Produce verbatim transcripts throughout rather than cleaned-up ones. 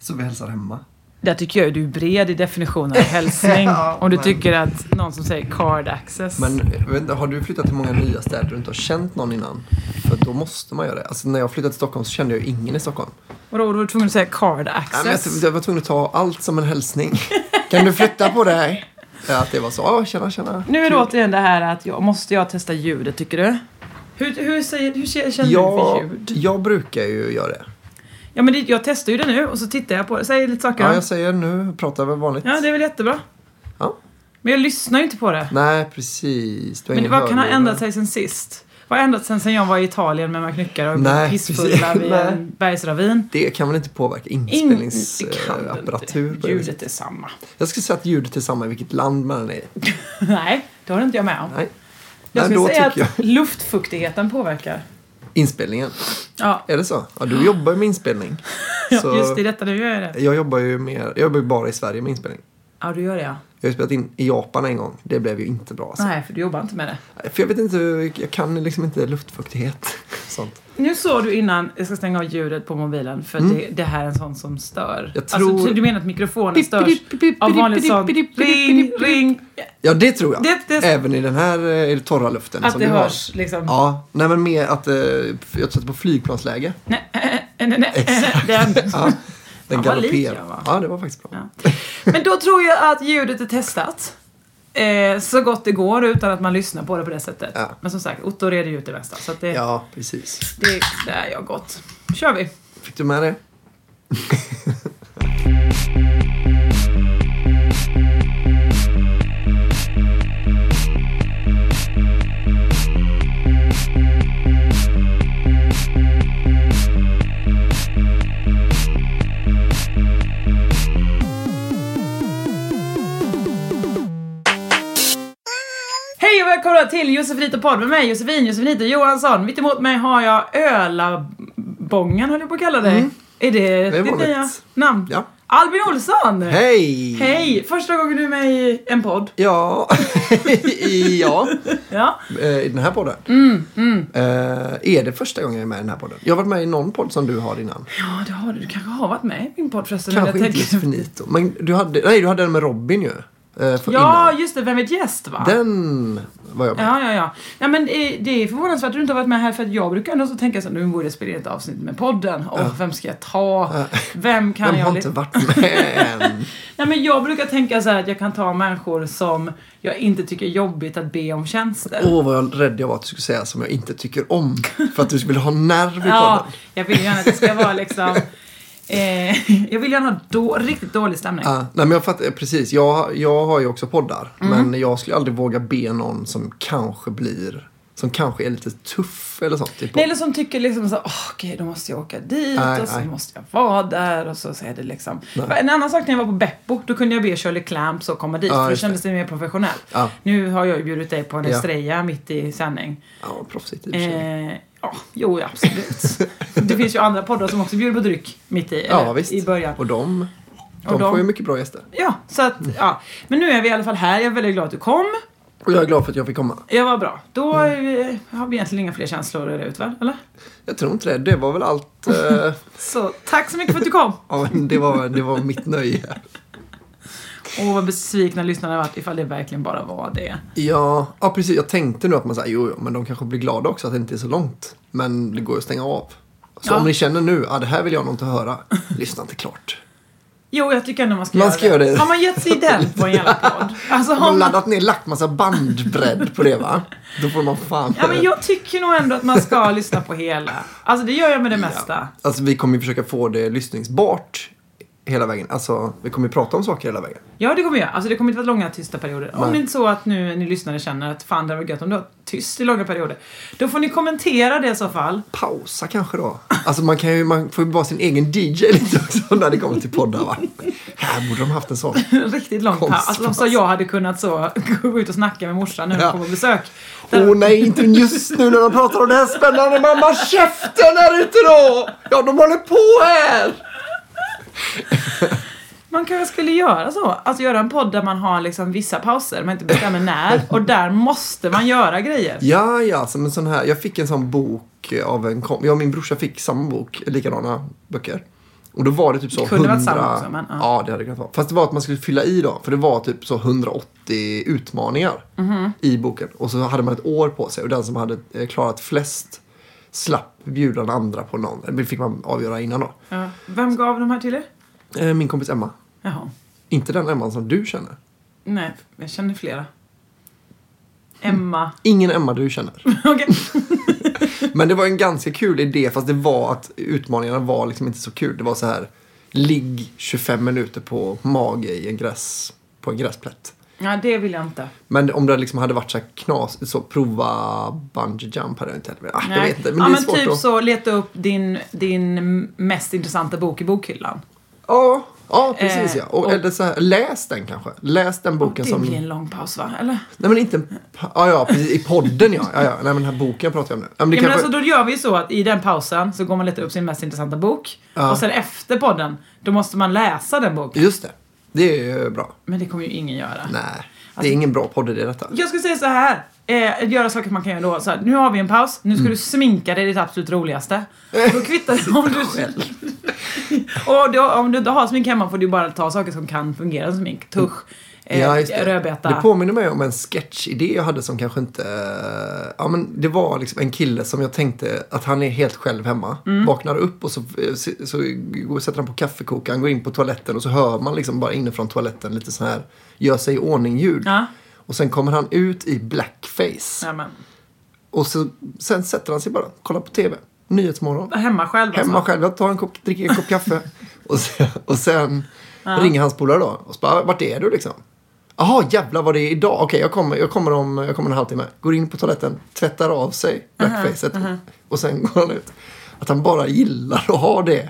Så vi hälsar hemma. Där tycker jag du är bred i definitionen av hälsning. Ja, om du men... tycker att någon som säger card access. Men vet, har du flyttat till många nya städer du inte har känt någon innan? För då måste man göra det. Alltså när jag flyttade till Stockholm så kände jag ju ingen i Stockholm. Vadå, du var tvungen att säga card access? Ja, men jag, jag var tvungen att ta allt som en hälsning. Kan du flytta på dig? Ja, att det var så. Ja, tjena, tjena. Nu är det återigen det här att jag, måste jag testa ljudet, tycker du? Hur, hur, säger, hur känner jag, du för ljud? Jag brukar ju göra det. Ja, men det, jag testar ju det nu och så tittar jag på det. Säg lite saker. Ja, jag säger nu. Pratar väl vanligt. Ja, det är väl jättebra. Ja. Men jag lyssnar ju inte på det. Nej, precis. Men vad kan ha ändrat sig sen sist? Vad har ändrat sig sen jag var i Italien med mina knyckar och Nej, pissfulla vid en bergsravin? Det kan väl inte påverka inspelningsapparatur? In, ljudet är samma. Jag skulle säga att ljudet är samma i vilket land man är i. Nej, det har inte jag med om. Nej. Jag Nej, skulle säga att jag... luftfuktigheten påverkar. Inspelningen? Ja. Är det så? Ja, du jobbar ju med inspelning. Ja, så just i detta nu gör jag det. Jag jobbar ju mer, jag jobbar ju bara i Sverige med inspelning. Ja, du gör det, ja. Jag har spelat in i Japan en gång. Det blev ju inte bra. Alltså. Nej, för du jobbar inte med det. För jag vet inte, jag kan liksom inte luftfuktighet. Sånt. Nu såg du innan, jag ska stänga av ljudet på mobilen för mm. det, det här är en sån som stör. Jag tror... Alltså, du menar att mikrofonen störs av vanligt sånt ring, ring. Ja, det tror jag. Det, det... Även i den här i torra luften. Att som det du hörs, har. liksom. Ja, nej men mer att eh, jag sätter på flygplansläge. Nej, nej, nej. Exakt. Den, ja, den galopperar. Ja, det var faktiskt bra. Ja. Men då tror jag att ljudet är testat. Eh, så gott det går utan att man lyssnar på det på det sättet. Ja. Men som sagt, Otto reder ju ut det bästa. Så att det, ja, precis. Det, det är jag gott. Kör vi. Fick du med det? Hej och välkomna till Josefinito podd med mig, Josefin, Josefinito Johansson. Mitt emot mig har jag Ölabången, höll jag på att kalla dig. Mm. Är det ditt nya namn? Ja. Albin Olsson! Hej! Hej! Första gången du är med i en podd. Ja. ja. ja. I den här podden. Mm, mm. Uh, är det första gången jag är med i den här podden? Jag har varit med i någon podd som du har innan. Ja, det har du. Du kanske har varit med i min podd förresten. Kanske inte Josefinito. Men du hade, nej, du hade den med Robin ju. Uh, ja, innan. just det. Vem är gäst, va? Den var jag med. Ja, ja, ja. ja men det, det är förvånansvärt att du inte har varit med här. För att jag brukar ändå så tänka så nu borde jag spela ett avsnitt med podden. Och ja. Vem ska jag ta? Ja. Vem kan vem jag... har inte varit med än? Nej, men jag brukar tänka så här att jag kan ta människor som jag inte tycker är jobbigt att be om tjänster. Åh, oh, vad jag rädd jag var att du skulle säga som jag inte tycker om. För att du skulle ha nerv i podden. Ja, jag vill gärna att det ska vara liksom... Eh, jag vill gärna ha då, riktigt dålig stämning. Ah, nej men jag fattar, precis. Jag, jag har ju också poddar. Mm. Men jag skulle aldrig våga be någon som kanske blir... Som kanske är lite tuff eller sånt. Typ. Nej, eller som tycker liksom så, oh, okej, okay, då måste jag åka dit nej, och så nej. måste jag vara där och så säger det liksom. Nej. En annan sak när jag var på Beppo, då kunde jag be Shirley Clamps att komma dit ah, för då kändes det mer professionellt. Ah. Nu har jag ju bjudit dig på en ja. Estrella mitt i sändning. Ja, proffsigt i och för sig. Eh, ja, jo, absolut. Det finns ju andra poddar som också bjuder på dryck mitt i, eller, ja, visst. i början. Och de, de, och de får ju mycket bra gäster. Ja, så att, ja. Men nu är vi i alla fall här. Jag är väldigt glad att du kom. Och jag är glad för att jag fick komma. Ja, vad bra. Då mm. har vi egentligen inga fler känslor ut, väl? Eller? Jag tror inte det. Det var väl allt. Eh... så, tack så mycket för att du kom. ja, det var, det var mitt nöje. Och vad besvikna lyssnarna har varit ifall det verkligen bara var det. Ja, ja precis. Jag tänkte nu att man säger, jo, jo, men de kanske blir glada också att det inte är så långt. Men det går att stänga av. Så ja. Om ni känner nu, ja, det här vill jag nog inte höra. Lyssna inte klart. Jo, jag tycker ändå man ska, man göra, ska göra det. det. Har man gett sig den på en jävla podd? Alltså, har man laddat ner, lagt massa bandbredd på det, va? Då får man fan... Ja, men jag tycker nog ändå att man ska lyssna på hela. Alltså, det gör jag med det mesta. Ja. Alltså, vi kommer ju försöka få det lyssningsbart hela vägen. Alltså, vi kommer ju prata om saker hela vägen. Ja, det kommer vi göra. Alltså, det kommer inte vara långa tysta perioder. Nej. Om det inte så att nu ni lyssnare känner att fan, det var gött om du har tyst i långa perioder. Då får ni kommentera det i så fall. Pausa kanske då. Alltså, man, kan ju, man får ju bara sin egen D J lite också när det kommer till poddar, va? Här borde de haft en sån. Riktigt lång paus. Alltså, så jag hade kunnat så gå ut och snacka med morsan när hon ja. kommer på besök. Åh oh, nej, inte just nu när de pratar om det här spännande. Mamma, käften här ute då! Ja, de håller på här! Man kanske skulle göra så. Alltså göra en podd där man har liksom vissa pauser. Man inte bestämmer när. Och där måste man göra grejer. Ja, ja. Som en sån här. Jag fick en sån bok av en kom. Jag och min brorsa fick samma bok. Likadana böcker. Och då var det typ så det kunde hundra... varit samma också, men, ja. ja, det hade kunnat vara. Fast det var att man skulle fylla i då. För det var typ så hundraåttio utmaningar mm-hmm. i boken. Och så hade man ett år på sig. Och den som hade klarat flest slapp bjuda den andra på någon. Det fick man avgöra innan då. Ja. Vem gav de här till er? Min kompis Emma. Jaha. Inte den Emma som du känner. Nej, jag känner flera. Emma. Ingen Emma du känner. Okej. Men det var en ganska kul idé, fast det var att utmaningarna var liksom inte så kul. Det var så här, ligg tjugofem minuter på mage i en gräs, på en gräsplätt. Ja, det vill jag inte. Men om det liksom hade varit så här knas, så prova bungee jump hade jag inte heller. Ah, jag vet inte, men ja, det är men svårt typ att... så leta upp din, din mest intressanta bok i bokhyllan. Ja, ja precis eh, ja. Och, och, eller så här, läs den kanske. Läs den boken det som... Det blir en lång paus va? Eller? Nej men inte... Ja, ja, precis. I podden ja. ja, ja. Nej men den här boken pratar jag om nu. Ja, men det ja, kanske... men alltså, då gör vi så att i den pausen så går man leta upp sin mest intressanta bok. Ja. Och sen efter podden, då måste man läsa den boken. Just det. Det är ju bra. Men det kommer ju ingen göra. Nej, det är alltså, ingen bra podd i detta. Jag skulle säga så här. Eh, göra saker man kan göra då. Så här, nu har vi en paus. Nu ska mm. du sminka dig, det absolut roligaste. Och då kvittar det om du själv. Och då, om du inte har smink hemma får du bara ta saker som kan fungera som smink. Tusch, eh, ja, det. rödbeta. Det påminner mig om en sketchidé jag hade som kanske inte... Ja, men det var liksom en kille som jag tänkte att han är helt själv hemma. Mm. Vaknar upp och så, så, så går, sätter han på kaffekokaren, går in på toaletten och så hör man liksom bara inifrån toaletten lite så här gör sig i ordning ljud. Ja. Och sen kommer han ut i blackface. Amen. Och så, sen sätter han sig bara, kollar på tv. Nyhetsmorgon. Hemma själv alltså. Hemma själv, jag tar en kopp, dricker en kopp kaffe. och sen, och sen ja. ringer hans polare då. Och så bara, vart är du liksom? Jaha, jävlar vad det är idag. Okej, jag kommer, jag kommer om jag kommer en halvtimme. Går in på toaletten, tvättar av sig blackfacet. Uh-huh, uh-huh. Och sen går han ut. Att han bara gillar att ha det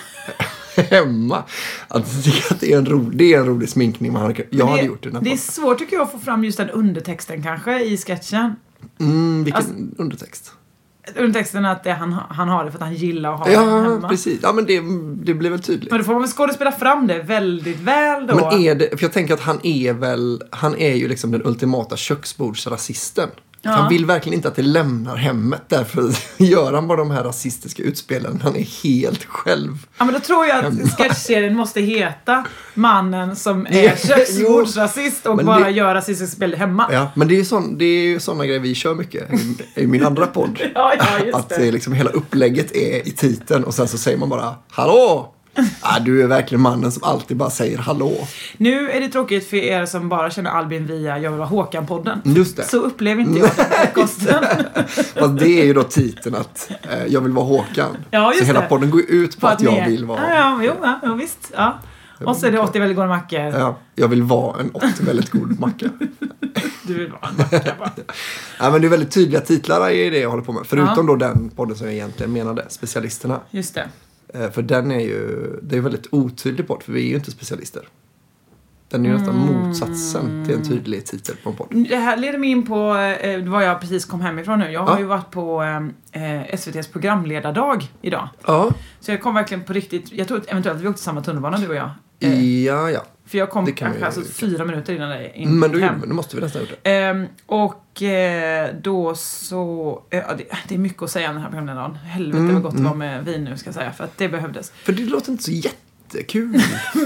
hemma. Att det är en rolig, det är en rolig sminkning man hade, jag det, hade gjort det. Det är svårt tycker jag att få fram just den undertexten kanske i sketchen. Mm, vilken alltså, undertext? Undertexten att det, han, han har det för att han gillar att ha ja, det hemma. Ja, precis. Ja, men det, det blir väl tydligt. Men då får man skådespela fram det väldigt väl då. Men är det, för jag tänker att han är väl, han är ju liksom den ultimata köksbordsrasisten. Ja. Han vill verkligen inte att det lämnar hemmet. Därför gör han bara de här rasistiska utspelen. Han är helt själv. Ja, men då tror jag att sketchserien måste heta Mannen som är köksbordsrasist och bara det... gör rasistiska spel hemma. Ja, men det är ju sån, det är ju såna grejer vi kör mycket i, i min andra podd. ja, ja, just att det. Att liksom hela upplägget är i titeln och sen så säger man bara hallå! Ja, du är verkligen mannen som alltid bara säger hallå. Nu är det tråkigt för er som bara känner Albin via Jag vill vara Håkan-podden. Just det. Så upplever inte jag den kosten. Fast det är ju då titeln att eh, jag vill vara Håkan. Ja, just så hela det. podden går ut på, på att, att jag vill vara... Ja, ja, jo, ja, ja visst. Ja. Och så är det åttio väldigt goda mackor. Ja, jag vill vara en åttio väldigt god macka. Du vill vara en macka bara. Ja, men det är väldigt tydliga titlar i det jag håller på med. Förutom ja. då den podden som jag egentligen menade, Specialisterna. Just det. För den är ju, det är väldigt otydlig podd, för vi är ju inte specialister. Den är ju nästan mm. motsatsen till en tydlig titel på en podd. Det här leder mig in på eh, vad jag precis kom hemifrån nu. Jag har ja. ju varit på eh, S V T:s programledardag idag. Ja. Så jag kom verkligen på riktigt, jag tror att eventuellt vi åkte samma tunnelbana du och jag. Eh, ja, ja. För jag kom kanske alltså fyra minuter innan dig in Men du, hem. Men då måste vi nästan gjort det. Eh, och eh, då så... Eh, det, det är mycket att säga om den här programledardagen. Helvete mm, vad gott det mm. var med vin nu ska jag säga. För att det behövdes. För det låter inte så jättekul.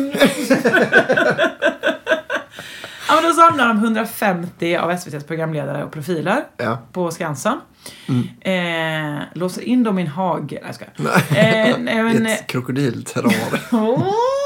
Ja, men då samlar de hundrafemtio av S V T:s programledare och profiler ja. på Skansen. Mm. Eh, låser in dem i en hage. Nej, ska nej. Eh, nej, men, ett krokodilterrar. oh.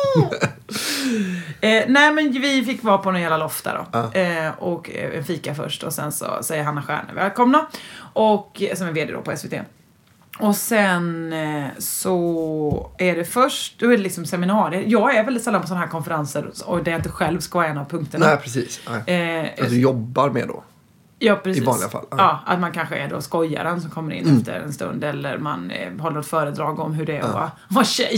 eh, nej, men vi fick vara på någon jävla loft där då. Ja. Eh, och en fika först. Och sen så säger Hanna Stjärne välkomna. Och, som är vd då på S V T. Och sen så är det först, då är det liksom seminarier. Jag är väldigt sällan på sådana här konferenser och det är inte själv ska vara en av punkterna. Nej, precis. Nej. Eh, att du jobbar med då. Ja, precis. I vanliga fall. Ja. ja, att man kanske är då skojaren som kommer in mm. efter en stund. Eller man eh, håller ett föredrag om hur det är att ja. vara tjej.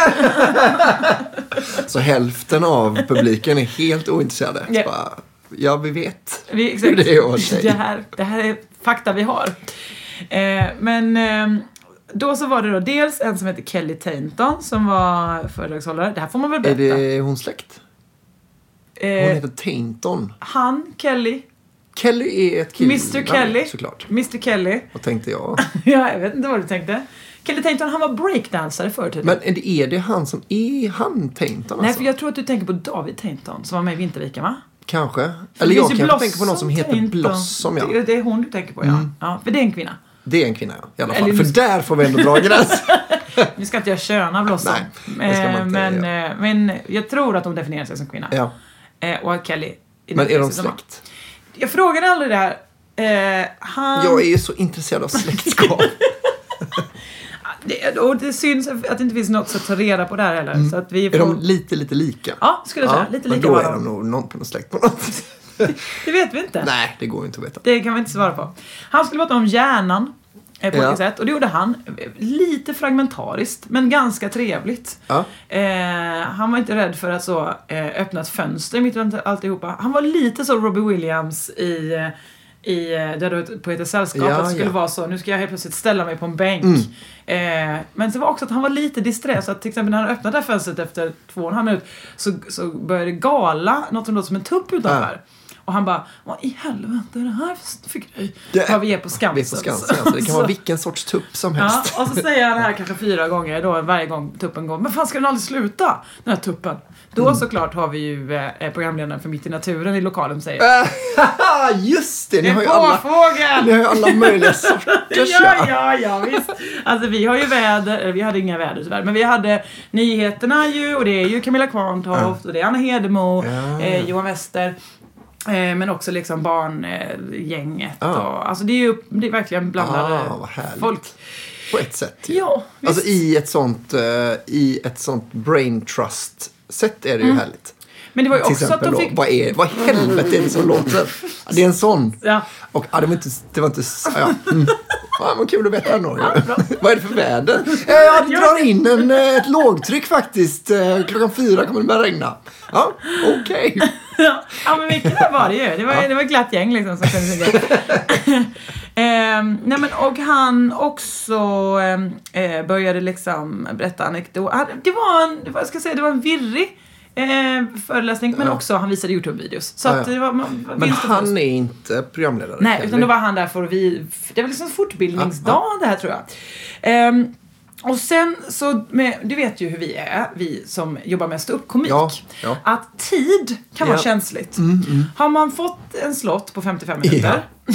Så hälften av publiken är helt ointresserade. Ja, bara, ja vi vet vi, exakt. hur det är att vara tjej. Det här, det här är fakta vi har. Eh, men eh, då så var det då dels en som heter Kelly Tainton som var föredragshållare. Det här får man väl berätta. Är det hon släkt? Hon Eh, heter Tainton. Han, Kelly. Kelly är ett kill. mister Kelly. Såklart. mister Kelly. Vad tänkte jag? Ja, jag vet inte vad du tänkte. Kelly Tainton, han var breakdansare förr tiden. Men är det han som är han Tainton? Nej, alltså? för jag tror att du tänker på David Tainton som var med i Vinterviken, va? Kanske. För Eller jag kanske Blossom tänker på någon som heter Tainton. Blossom, ja. Det, det är hon du tänker på, ja. Mm. Ja, för det är en kvinna. Det är en kvinna, ja. I alla fall. Eller, för där får vi ändå dra gräns. Vi ska inte göra köna Blossom. Nej, det ska man inte men, göra. men jag tror att de definierar sig som kvinna. Ja. Och att Kelly... Men är de släkt? Jag frågade aldrig det här. Eh, han... Jag är ju så intresserad av släktskap. det, och det syns att det inte finns något att ta reda på där heller. Mm. Så att vi får... Är de lite, lite lika? Ja, skulle jag säga. Lite men lika. då är de nog någon på någon släkt på något. Det vet vi inte. Nej, det går ju inte att veta. Det kan vi inte svara på. Han skulle prata om hjärnan. På ja. olika sätt. Och det gjorde han lite fragmentariskt, men ganska trevligt. Ja. Eh, han var inte rädd för att så eh, öppna ett fönster mitt i alltihopa. Han var lite så Robbie Williams i, i Död på ett sällskap. Ja, att det skulle ja. vara så, nu ska jag helt plötsligt ställa mig på en bänk. Mm. Eh, men det var också att han var lite disträ. Så att till exempel när han öppnade det här fönstret efter två och en halv minut så, så började det gala något som låter som en tupp utanför. Ja. Och han bara, vad i helvete är det här för grej? Det, vad vi är på Skansen. Vi är på Skansen, alltså. Det kan vara vilken sorts tupp som helst. Ja, och så säger han det här kanske fyra gånger då, varje gång tuppen går. Men fan, ska den aldrig sluta? Den här tuppen. Då mm. såklart har vi ju eh, programledaren för Mitt i naturen i lokalen säger. Just det, ni har, ju alla, ni har ju alla möjliga sorters. ja, ja, ja, visst. Alltså vi har ju väder, vi hade inga väder tyvärr, men vi hade nyheterna ju, och det är ju Camilla Kvarntoft, ja. och det är Anna Hedemo, ja. eh, Johan Wester. Men också liksom barngänget. Ah. Och, alltså det är ju det är verkligen blandade ah, folk. På ett sätt. Ja, visst. Alltså i ett sånt, uh, i ett sånt brain trust sätt är det ju mm. härligt. Men det var ju Till också exempel att de då, fick... vad är vad i helvete är det som låter? Det är en sån. Ja. Och ja, det var inte... Det var inte ja. Mm. Ja, vad kul att veta ändå. Ja, vad är det för väder? Ja, det drar in en, ett lågtryck faktiskt. Klockan fyra kommer det börja regna. Ja, okej. Okay. Ja, men vilket det var det ju. Det var, ja. det var ett glatt gäng liksom som kunde säga. ehm, nej men och han också eh, började liksom berätta anekdoter. Det var en, vad ska jag säga, det var en virrig Eh, föreläsning, men ja. också han visade YouTube-videos. Så ja, att det var, man, men han är inte programledare. Nej, utan då var han där för att vi... Det var liksom fortbildningsdag ja, ja. det här tror jag. Um, och sen så, med, du vet ju hur vi är, vi som jobbar med ståuppkomik. Ja, ja. Att tid kan ja. vara känsligt. Mm, mm. Har man fått en slott på femtiofem minuter... Ja.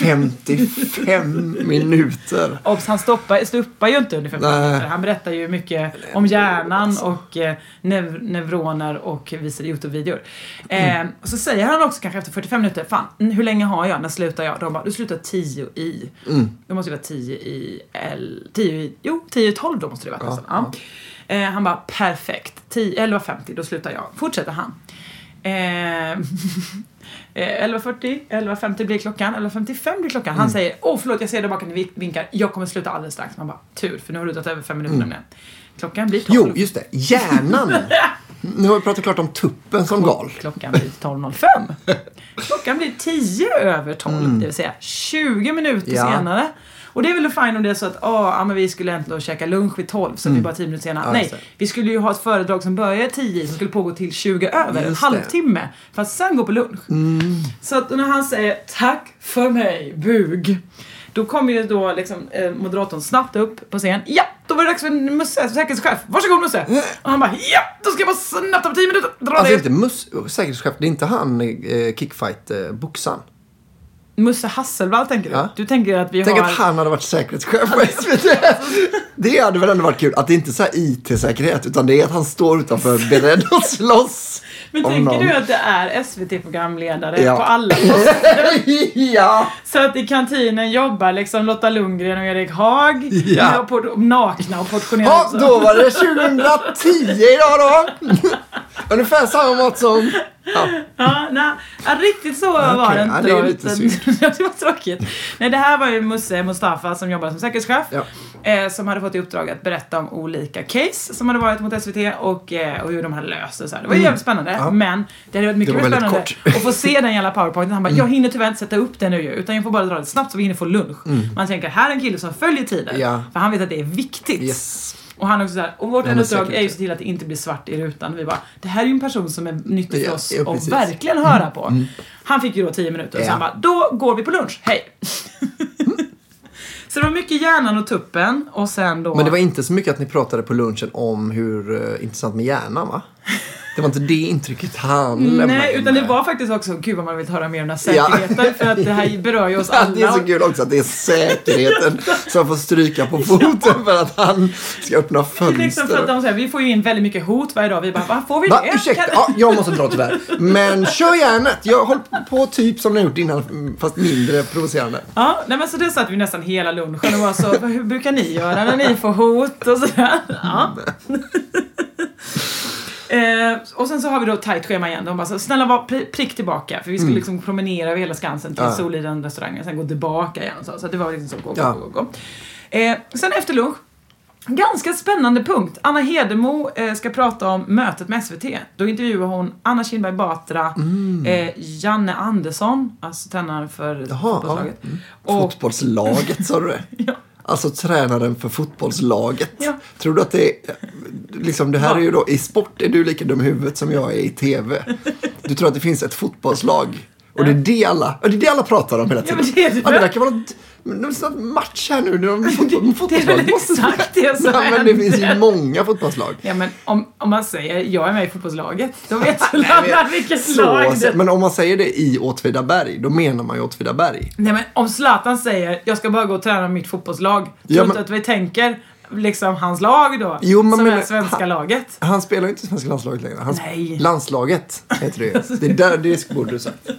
femtiofem minuter. Obs, han stoppar, stoppar ju inte under femtiofem minuter. Han berättar ju mycket om hjärnan och eh, nev- neuroner och visar YouTube-videor. Eh, mm. Och så säger han också kanske efter fyrtiofem minuter, fan, hur länge har jag? När slutar jag? De bara, du slutar tio i. Mm. Det måste ju vara tio i L. tio i, jo, tio i tolv då måste det vara. Ja, ja. Eh, han bara, perfekt. elva femtio, då slutar jag. Fortsätter han. Eh, elva fyrtio, elva femtio blir klockan, elva femtiofem blir klockan. Han mm. säger, åh förlåt, jag ser där bakom ni vinkar, jag kommer sluta alldeles strax. Man bara, tur, för nu har du tagit över fem minuter mm. Klockan blir tolv. Jo, just det, hjärnan. Nu har vi pratat klart om tuppen som gal. Klockan blir tolv noll fem. Klockan blir tio över tolv, mm. det vill säga tjugo minuter ja. senare. Och det är väl fint om det är så att åh, ja, men vi skulle äntligen käka lunch vid tolv, så mm. vi bara tio minuter senare. Ja, nej, vi skulle ju ha ett föredrag som börjar tio som skulle pågå till tjugo över, just en halvtimme. För att sen gå på lunch. Mm. Så att när han säger tack för mig, bug. Då kommer ju då liksom eh, moderatorn snabbt upp på scen. Ja, då var det dags för en Musse, säkerhetschef. Varsågod Musse. Mm. Och han bara, ja, då ska jag bara snabbt på tio minuter. Dra alltså det. Inte Musse, säkerhetschef, det är inte han eh, kickfight-boxaren. Eh, Musse Hasselvall tänker du? Ja. Du tänker att vi Tänk har... att han hade varit säkerhetschef på S V T. Det hade väl ändå varit kul. Att det inte är så här I T-säkerhet, utan det är att han står utanför beredd att slåss. Men tänker någon. Du att det är S V T-programledare ja. på alla poster? Ja. Så att i kantinen jobbar liksom Lotta Lundgren och Erik Haag. Ja. Och på, nakna och portionerade. Ja, då var det tjugohundratio idag då. Ungefär samma mat som... Ja, ja, nej, ja, riktigt så okay, var det inte. Ja, det är lite synd. Det var tråkigt. Nej, det här var ju Musse Mustafa som jobbade som säkerhetschef. Ja. Eh, som hade fått i uppdrag att berätta om olika case som hade varit mot S V T och, eh, och hur de hade löst det. Så här. Det var mm. jävligt spännande, ja. men det hade varit mycket mer spännande att få se den jävla powerpointen. Han bara, mm. jag hinner tyvärr inte sätta upp den nu ju, utan jag får bara dra det snabbt så vi hinner få lunch. Mm. Man tänker, här är en kille som följer tiden. Ja. För han vet att det är viktigt. Yes. Och han också så här, och vårt enda uppdrag är ju så till att det inte blir svart i rutan. Vi bara, det här är ju en person som är nyttig för oss ja, att verkligen höra på. Mm. Han fick ju då tio minuter och ja. så han bara, då går vi på lunch, hej. Så det var mycket hjärnan och tuppen. Och sen då... Men det var inte så mycket att ni pratade på lunchen om hur uh, intressant med hjärnan, va? Det var inte det intrycket han lämnade. Nej, utan det var faktiskt också, gud vad man vill höra mer om den här säkerheten. Ja. För att det här berör ju oss alla. Det är så kul också att det är säkerheten som får stryka på foten för att han ska öppna fönster. Liksom för att de säger, vi får ju in väldigt mycket hot varje dag. Vi bara, vad får vi Va? det? Ursäkta, ja, jag måste dra tyvärr. Men kör järnet. Jag håller på typ som ni gjort innan, fast mindre provocerande. Ja, nej, men så det satt vi nästan hela lunchen och var så, hur brukar ni göra när ni får hot och sådär? Ja. Eh, och sen så har vi då tajt schema igen. De bara så, snälla var prick tillbaka. För vi skulle mm. liksom promenera över hela Skansen till ja. Soliden restaurangen. Sen gå tillbaka igen. Så, så det var liksom så, gå, ja. gå, gå, gå. Eh, sen efter lunch. Ganska spännande punkt. Anna Hedemo eh, ska prata om mötet med S V T. Då intervjuar hon Anna Kinberg Batra, mm. eh, Janne Andersson, alltså tränaren för Jaha, fotbollslaget. Ja. Mm. Och, fotbollslaget, sa du det? Ja. Alltså tränaren för fotbollslaget. Ja. Tror du att det är... Liksom, det här ja. är ju då... I sport är du lika dum i huvudet som jag är i tv. Du tror att det finns ett fotbollslag. Och det är det alla, det är det alla pratar om hela tiden. Ja, men det, är det. Ja, det verkar vara något, något match här nu. De fotboll, fotbollslag. Det är väl exakt det som Nej, men det finns ju många fotbollslag. Ja, men om, om man säger jag är med i fotbollslaget, då vet du alla vilket lag det. Men om man säger det i Åtvidaberg, då menar man ju Åtvidaberg. Nej, men om Zlatan säger jag ska bara gå och träna mitt fotbollslag, tror ja, men... inte att vi tänker... liksom hans lag då, jo, men, som men, är svenska han, laget. Han spelar ju inte svenska landslaget längre. Hans Nej. Landslaget heter det. Det är där det borde du sagt.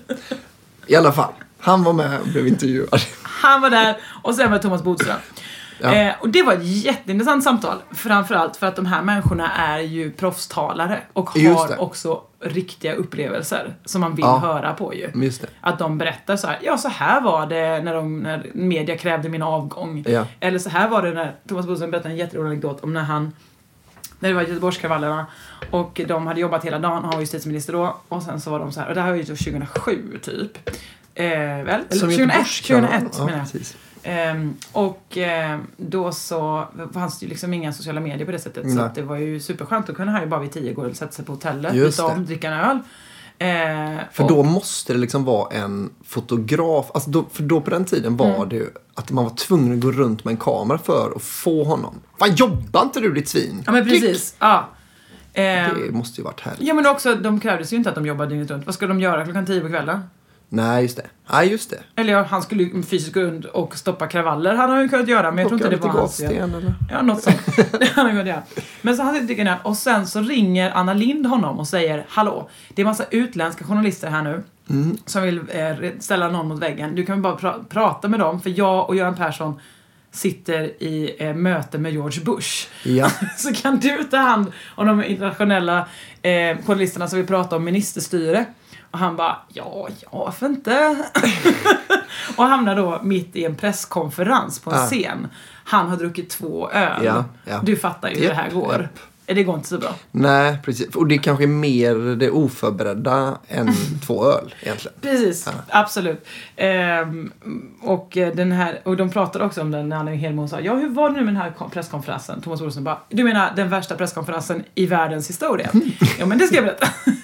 I alla fall, han var med och blev intervjuad. Han var där och sen var Thomas Bodström. Ja. Eh, och det var ett jätteintressant samtal. Framförallt för att de här människorna är ju proffstalare och har också riktiga upplevelser som man vill ja. höra på ju. Just det. Att de berättar så här, ja så här var det när, de, när media krävde min avgång. Ja. Eller så här var det när Thomas Bodström berättade en jätterolig anekdot om när han, när det var Göteborgskravallerna och de hade jobbat hela dagen, han var justitieminister då, och sen så var de så här, och det här var ju tjugohundrasju typ. Eh, väl? Eller tjugohundraett, tjugohundraett ja, menar jag. Precis. Um, och um, då så fanns det ju liksom inga sociala medier på det sättet. Nej. Så att det var ju superskönt att kunna här ju bara vid tio gå och sätta sig på hotellet, byta om, dricka en öl. Uh, för och... då måste det liksom vara en fotograf, alltså då, för då på den tiden var mm. det ju att man var tvungen att gå runt med en kamera för att få honom. Fan, jobbar inte du ditt svin? Ja, men precis, ja. Det måste ju varit härligt. Ja, men också, de krävdes ju inte att de jobbade dygnet runt. Vad ska de göra klockan tio på kvällen? Nej, just det. Nej, just det. Eller ja, han skulle ju fysiskt gå runt och stoppa kravaller. Han har ju kunnat göra, men jag tror inte det var hans. Sten, eller? Ja, något sånt. Han har kunnat göra. Men så han sitter där och sen så ringer Anna Lind honom och säger, hallå, det är massa utländska journalister här nu mm. som vill eh, ställa någon mot väggen. Du kan bara pra- prata med dem, för jag och Göran Persson sitter i eh, möte med George Bush. Ja. Så kan du ta hand om de internationella eh, journalisterna som vill prata om ministerstyre. Och han bara, ja, ja, varför inte? Och hamnar då mitt i en presskonferens på en ja. scen. Han har druckit två öl. Ja, ja. Du fattar ju hur yep, det här går. Yep. Det går inte så bra. Nej, precis. Och det är kanske mer det oförberedda än två öl egentligen. Precis, ja. Absolut. Ehm, och, den här, och de pratade också om den när Anna Hedemo sa, ja, hur var det nu med den här presskonferensen? Thomas Olsson bara, du menar den värsta presskonferensen i världens historia? Ja, men det ska jag berätta.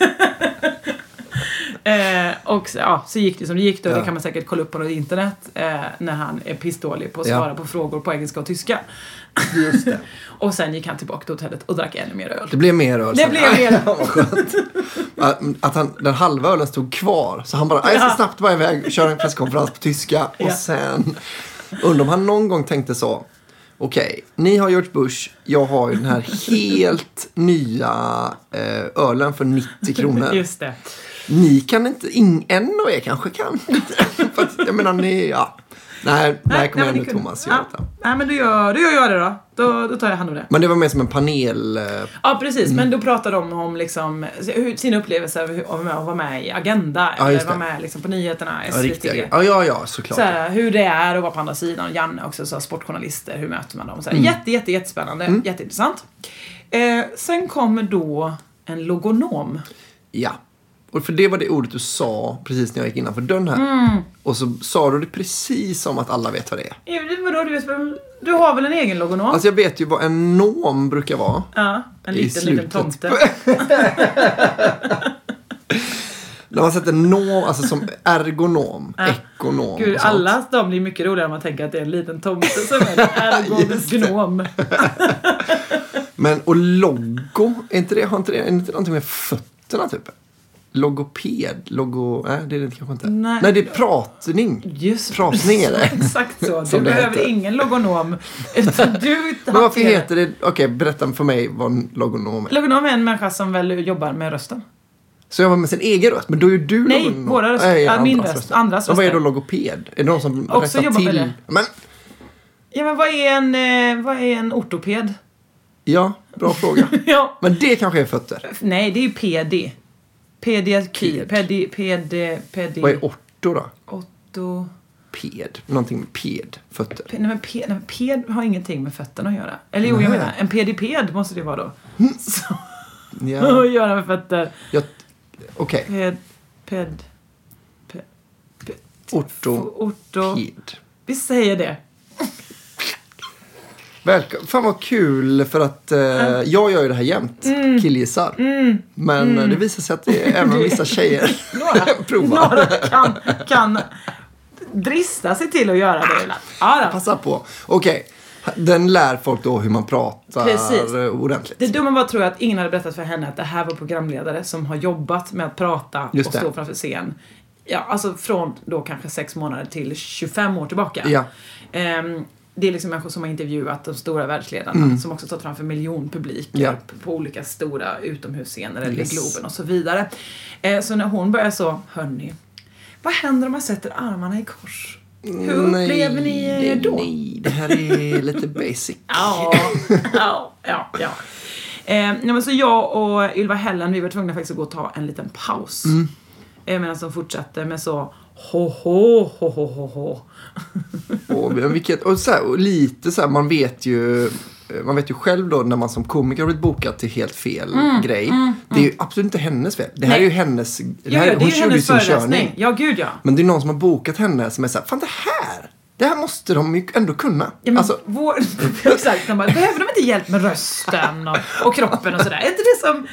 Eh, och så, ja, så gick det som det gick då. Ja. Det kan man säkert kolla upp på något internet eh, när han är pissdålig på att svara ja. på frågor på engelska och tyska. Just det. Och sen gick han tillbaka till hotellet och drack ännu mer öl. Det blev mer öl. Det blev mer öl. Vad skönt. Att han, den halva ölen stod kvar. Så han bara, jag ska snabbt vara iväg, köra en presskonferens på tyska. Och ja. sen, undrar om han någon gång tänkte så, okej, okay, ni har George Bush, jag har ju den här helt nya eh, ölen för nittio kronor. Just det. Ni kan inte, in, en av er kanske kan. För att, jag menar, ni, ja. Nej, nej, kom igen nu Thomas. Ja. Nej, men då gör, då gör jag det då. då. Då tar jag hand om det. Men det var mer som en panel. Ja, precis. Mm. Men då pratar de om liksom, sina upplevelser av att vara med i Agenda. Ja, eller vara med liksom, på nyheterna, S V T. Ja, ja, ja, såklart. Så här, hur det är att vara på andra sidan. Janne också, så här, sportjournalister. Hur möter man dem? Så här, mm. Jätte, jätte, jättespännande. Mm. Jätteintressant. Eh, sen kommer då en logonom. Ja. Och för det var det ordet du sa precis när jag gick innanför dörren här. Mm. Och så sa du det precis som att alla vet vad det är. Ja, vadå, du, vet, du har väl en egen logonom? Alltså jag vet ju vad en nom brukar vara. Ja, en liten, liten tomte. De man sätter nom, alltså som ergonom, äh. ekonom. Gud, alla de blir mycket roligare om man tänker att det är en liten tomte som är ergonom. Men, och logo, är inte det, har inte det, är inte någonting med fötterna typ? Logoped, logo, nej det är det kanske inte. Nej, nej det är pratning. Just pratning är det. Exakt så. Du behöver heter. ingen logonom. Utan du Men varför heter det, okej okay, berätta för mig vad en logonom är. Logonom är en människa som väl jobbar med rösten. Så jag var med sin egen röst, men då är ju du Nej, logonom. våra röster. Nej, ja, min röst, röster. Andras röster. Och vad är då logoped? Är det någon som också jobbar till? Med det? Men... Ja, men vad är en, eh, vad är en ortoped? Ja, bra fråga. Ja. Men det kanske är fötter. Nej, det är ju P D. Pediatri. Pedi, pedi, pedi. Vad är orto då? Orto. Ped. Någonting med ped. Fötter. P, nej, men ped, nej, ped har ingenting med fötterna att göra. Eller jo, jag menar, en pediped måste det vara då. Mm. Så. Ja. Att göra med fötter. Jag... Okej. Okay. Ped, ped, ped, ped. Orto. Orto. Ped. Vi säger det. Välkommen. Fan vad kul för att eh, mm. jag gör ju det här jämt. Mm. Killgissar. Mm. Men mm. det visar sig att det är även vissa tjejer några, provar. Några kan, kan drista sig till att göra det. Ja, passa på. Okej. Okay. Den lär folk då hur man pratar. Precis. Ordentligt. Det dumma var tror jag att ingen hade berättat för henne att det här var programledare som har jobbat med att prata och stå framför scen. Ja, alltså från då kanske sex månader till tjugofem år tillbaka. Ja. Um, Det är liksom människor som har intervjuat de stora världsledarna mm. som också stått framför miljonpubliker yeah. på olika stora utomhusscener eller yes. i Globen och så vidare. Eh, så när hon börjar så, hörni, vad händer om man sätter armarna i kors? Hur upplever ni det, då? Nej, det här är lite basic. ja, ja, ja, ja. Eh, men så jag och Ylva Hällen, vi var tvungna faktiskt att gå och ta en liten paus. Mm. Eh, medan de fortsatte med så ho ho ho ho ho ho. och, vilket, och, så här, och lite så här, man vet ju man vet ju själv då när man som komiker har blivit bokad till helt fel mm, grej. Mm, det är ju absolut inte hennes fel. Det här Nej. är ju hennes det här, ja, det är ju hennes föreläsning. Ja, gud ja. Men det är någon som har bokat henne som är så här, fan det här det här måste de ju ändå kunna. Ja, men alltså, vår, exakt, de bara, behöver de inte hjälp med rösten och, och kroppen och sådär? Är inte det som...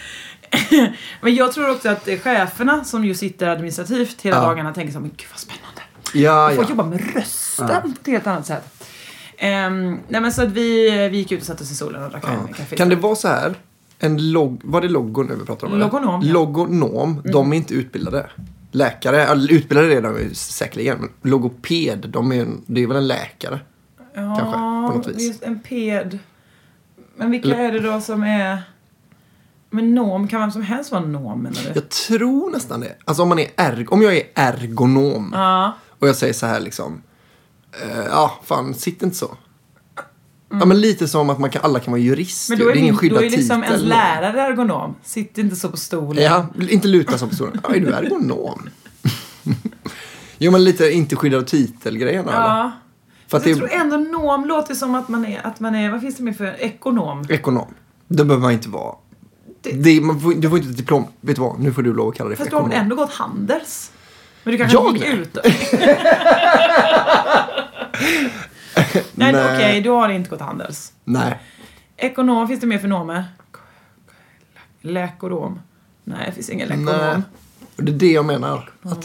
Men jag tror också att cheferna som ju sitter administrativt hela ja. dagarna tänker så här, men gud vad spännande. Ja, jag får ja. jobba med rösten ja. på ett helt annat sätt. Um, nej men så att vi, vi gick ut och satte oss i solen och drack ja. en kaffe. Kan det vara så här, en log, vad är det logon nu vi pratar om? Logonom. Ja. Logonom, mm. de är inte utbildade. Läkare, eller utbildade redan säkerligen. Men logoped, de är, det är väl en läkare? Ja, kanske, på något vis. Just en ped. Men vilka L- är det då som är... Men nom, kan vem som helst vara nom, menar du? Jag tror nästan det. Alltså om man är erg- om jag är ergonom ja. och jag säger så här liksom uh, ja, fan, sitt inte så. Mm. Ja, men lite som att man kan, alla kan vara jurist. Men då är, det är ingen skyddad titel. Då är liksom titel. ens lärare ergonom. Sitt inte så på stolen. Ja, inte luta så på stolen. Ja, är du ergonom? Jo, men lite inte skyddad titel-grejen. Ja. Eller? För att jag det... tror ändå nom låter som att man är, att man är, vad finns det mer för ekonom? Ekonom. Det behöver man inte vara. Det... Det, man får, du får inte ett diplom. Vet du vad? Nu får du lov att kalla det för ekonom. Fast du har ändå gått Handels. Men du kanske jag gick ut. Nej, okej, okay, du har inte gått Handels. Nej. Ekonom, finns det mer för nomer? Läkonom. Nej, det finns ingen läkonom. Nej. Det är det jag menar. Att...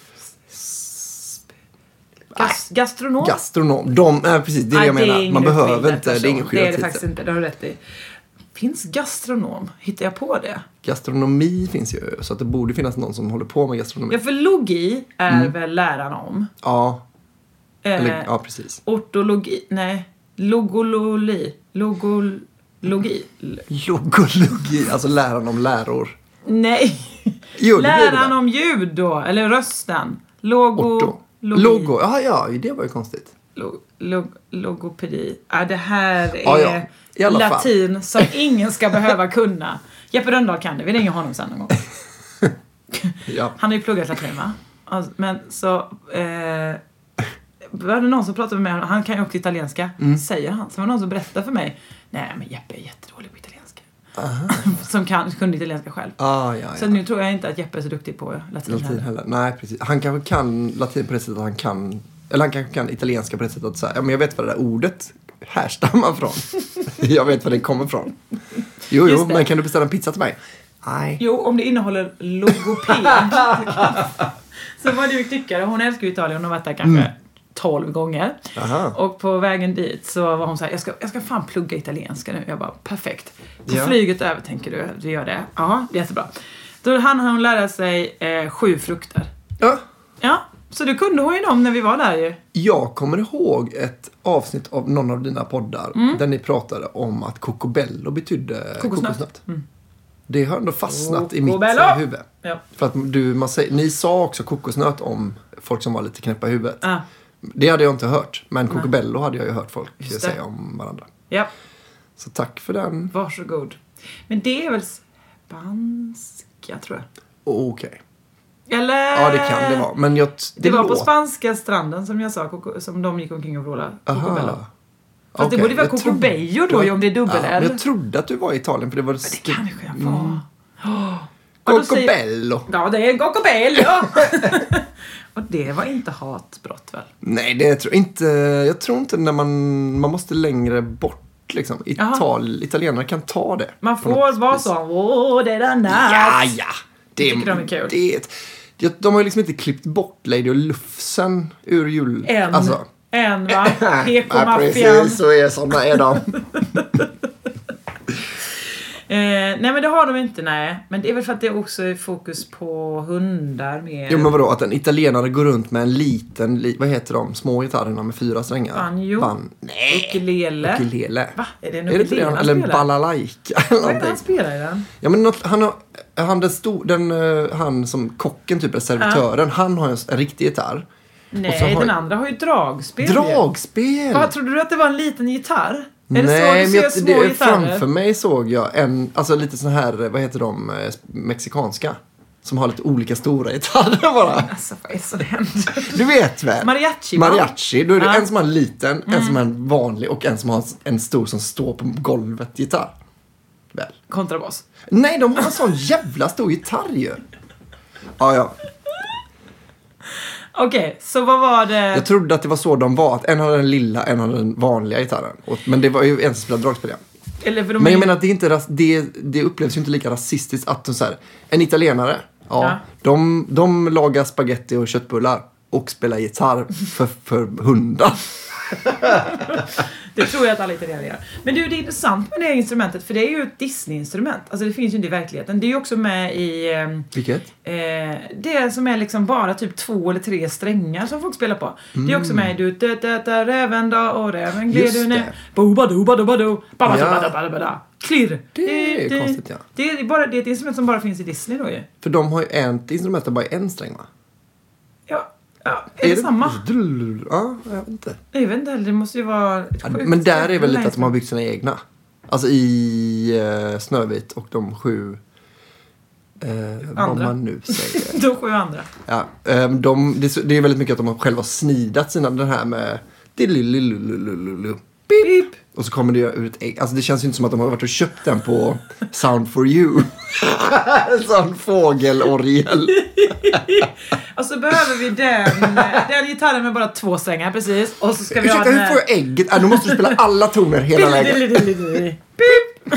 Gas- gastronom? Gastronom. De, nej, precis, det är det Nej, jag menar. Man behöver inte, det är ingen skillnad. Det är det faktiskt inte, det har du rätt i. Finns gastronom? Hittar jag på det? Gastronomi finns ju, så att det borde finnas någon som håller på med gastronomi. Ja, för logi är mm. väl läran om? Ja. Eh, Eller, ja, precis. Ortologi, nej. Logologi. Logologi. Logologi, alltså läran om läror. Nej. Jo, det läran det om ljud då, eller rösten. Logo. Orto. Logo, ja, ja, det var ju konstigt. Log, log, logopedi. Ja, det här är ja, ja. latin fall. Som ingen ska behöva kunna. Jeppe Rönndahl kan det, vi ringer honom sen någon gång. Ja. Han har ju pluggat latin, va? Alltså, men så... Eh, var det någon som pratade med honom? Han kan ju också italienska, mm. säger han. Så var det någon som berättade för mig. Nej, men Jeppe är jättedålig på italienska. Som kan, kunde italienska själv. Ah, ja, ja. Så nu tror jag inte att Jeppe är så duktig på latin, latin heller. heller. Nej, precis. Han kanske kan latin på det sättet att han kan... Eller han kanske kan italienska på det sättet att säga, ja, men jag vet vad det där ordet härstammar från. Jag vet var det kommer från. Jo, jo, men kan du beställa en pizza till mig? Nej. Jo, om det innehåller logoped. Så vad du tycker, hon älskar Italien, hon har varit där kanske mm. tolv gånger. Aha. Och på vägen dit så var hon så här, jag ska, jag ska fan plugga italienska nu. Jag bara, perfekt. På ja. flyget över, tänker du, du gör det. Ja, jättebra. Då hann hon lära sig eh, sju frukter. Ja. Ja, så du kunde hon ju dem när vi var där ju. Jag kommer ihåg ett avsnitt av någon av dina poddar mm. där ni pratade om att cocobello betydde kokosnöt. kokosnöt. Mm. Det har ändå fastnat Cocobello. I mitt huvud. Ja. För att du, man säger, ni sa också kokosnöt om folk som var lite knäppa i huvudet. Ah. Det hade jag inte hört. Men cocobello hade jag ju hört folk säga om varandra. Ja. Så tack för den. Varsågod. Men det är väl spanska, tror jag. Okej. Okay. Eller... Ja, det kan det vara. Men jag, det, det var låt... på spanska stranden som jag sa, som de gick omkring och vrålade. Cocobello. Okay. Fast det borde vara Cocobello då, jag... om det är dubbel L. Ja, jag trodde att du var i Italien, för det var... Det kanske jag var. Mm. Oh. Cocobello. Säger... Ja, det är Cocobello. Och det var inte hatbrott, väl? Nej, det tror jag inte. Jag tror inte när man... Man måste längre bort, liksom. Ital... Italienare kan ta det. Man får vara så. Åh, det är den där. Ja, ja. Det är, de är kul. Det är ett... De har ju liksom inte klippt bort Lady och Lufsen ur jul... En. Alltså. En, va? P K-maffian. Ja, precis. Så är sådana är de. Eh, nej, men det har de inte, nej. Men det är väl för att det också är fokus på hundar mer. Jo, men vadå? Att en italienare går runt med en liten, li, vad heter de? Små gitarrerna med fyra strängar. Banjo. Ban- nej. Ukulele. Ukulele. Va? Är det en ukulele? Är det eller en balalaika? Eller vad är det han spelar i den? Ja, men något, han har, han den stor, den, uh, han som kocken, typ, är servitören. Ja. Han har en, en riktig gitarr. Nej, den andra har ju dragspel. Dragspel? Vad, trodde du att det var en liten gitarr? Är det Nej, så men jag, det, framför mig såg jag en, alltså lite sån här, vad heter de, mexikanska, som har lite olika stora gitarrer bara. Alltså, vad är så det händer? Du vet väl? Mariachi. Mariachi, då är det ja. en som har en liten, mm. en som har en vanlig och en som har en stor som står på golvet gitarr. Väl. Kontrabas. Nej, de har en sån jävla stor gitarr ju. Ja, ja. Okej, okay, så vad var det? Jag trodde att det var så de var. Att en hade den lilla, en hade den vanliga gitarren. Men det var ju en som spelade dragspel. Eller för de men jag är... menar att det, är inte, det, det upplevs ju inte lika rasistiskt att de så här, en italienare, ja, ja. De, de lagar spaghetti och köttbullar och spelar gitarr för, för hundar. Det tror jag att alla italienare gör. Men du, det är intressant med det här instrumentet, för det är ju ett Disney-instrument. Alltså det finns ju inte i verkligheten. Det är ju också med i... Eh, Vilket? Eh, det som är liksom bara typ två eller tre strängar som folk spelar på. Mm. Det är också med i du dö dö dö räven då och räven gled du ner. Boba do ba do ba do. Ba ba ba ba ba. Klirr. Det är det, konstigt, ja. Det är bara det är ett instrument som bara finns i Disney då ju. För de har ju ett instrument där bara är en sträng, va? Ja. Ja, är, är det, det samma? Ja, jag vet inte. Jag vet inte heller, det måste ju vara... Ja, men där är väl lite att de har byggt sina egna. Alltså i uh, Snövit och de sju... Uh, vad man nu säger. De sju andra. Ja, um, de, det, det är väldigt mycket att de har själva snidat sina, den här med... Beep. Och så kommer det ur ett ägg. Alltså det känns ju inte som att de har varit och köpt den på Sound for You. En sån fågelorgel. Och så behöver vi den, den gitarren med bara två strängar, precis. Och så ska vi Ursäkta, ha den hur får jag ägget? Äh, då måste du spela alla toner hela vägen. Beep.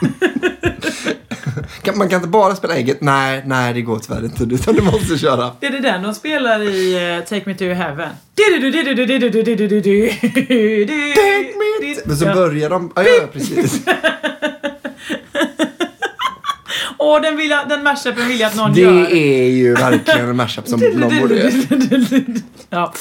Man kan inte bara spela ägget. Nej, nej, det går tyvärr inte. Utan du måste köra. Det är det den de spelar i uh, Take Me To Heaven. Take me. Men så börjar de... Ja, ja, precis. Och den, vill, den mashupen vill jag att någon det gör. Det är ju verkligen en mashup som någon borde göra. Ja.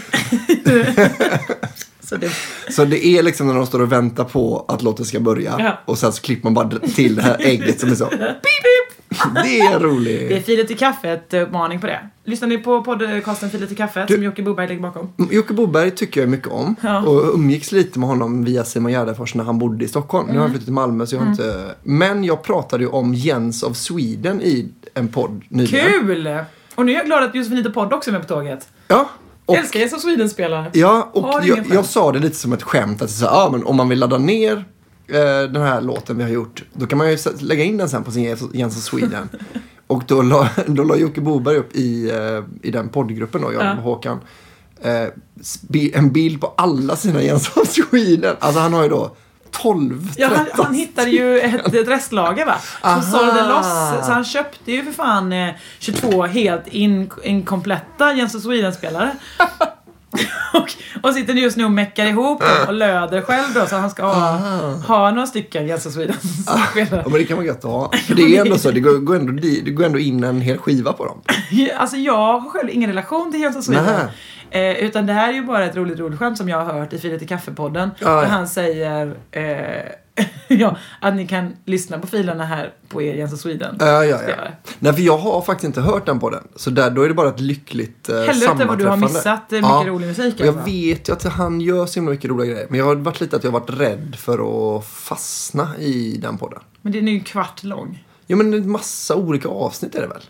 Så det... så det är liksom när de står och väntar på att låten ska börja. Ja. Och sen så klipper man bara till det här ägget som är så. Beep, beep. Det är roligt. Det är Filet till kaffet, uppmaning på det. Lyssnar ni på podcasten Filet till kaffet du, som Jocke Boberg ligger bakom? Jocke Boberg tycker jag mycket om. Ja. Och umgicks lite med honom via Simon Gärdenfors när han bodde i Stockholm. Mm. Nu har han flyttat till Malmö så jag har mm. inte... Men jag pratade ju om Jens of Sweden i en podd nyligen. Kul! Och nu är jag glad att Josefin Lite podd också är med på tåget. Ja. Och, jag älskar Jens of Sweden spelar. Ja, och jag, jag sa det lite som ett skämt. Att så, ah, men om man vill ladda ner eh, den här låten vi har gjort, då kan man ju lägga in den sen på sin Jens of Sweden. Och då la, då la Jocke Boberg upp i, uh, i den poddgruppen då, jag och ja. Håkan, uh, en bild på alla sina Jens of Sweden. Alltså han har ju då tolv, ja, han, han hittade ju ett, ett restlager va. Så sålde loss. Så han köpte ju för fan eh, tjugotvå helt in, inkompletta Jens och Sweden-spelare. och, och sitter nu just nu och meckar ihop dem och löder själv då. Så han ska ha, ha några stycken Jens och Sweden-spelare. Ja, men det kan man gött ha. För det är ändå så, det går, går, ändå, det går ändå in en hel skiva på dem. Alltså jag har själv ingen relation till Jens och Sweden. Eh, utan det här är ju bara ett roligt roligt skämt som jag har hört i Filet i kaffepodden. Ja, ja. Där han säger eh, ja, att ni kan lyssna på filerna här på er Jens och Sweden. Ja, ja, ja. Nej, för jag har faktiskt inte hört den podden. Så där, då är det bara ett lyckligt eh, sammanträffande. Helvete vad du har missat mycket ja. rolig musik. Och jag alltså. vet ju att han gör så mycket roliga grejer. Men jag har varit lite att jag har varit rädd för att fastna i den podden. Men det är nu en kvart lång. Ja, men en massa olika avsnitt är det väl?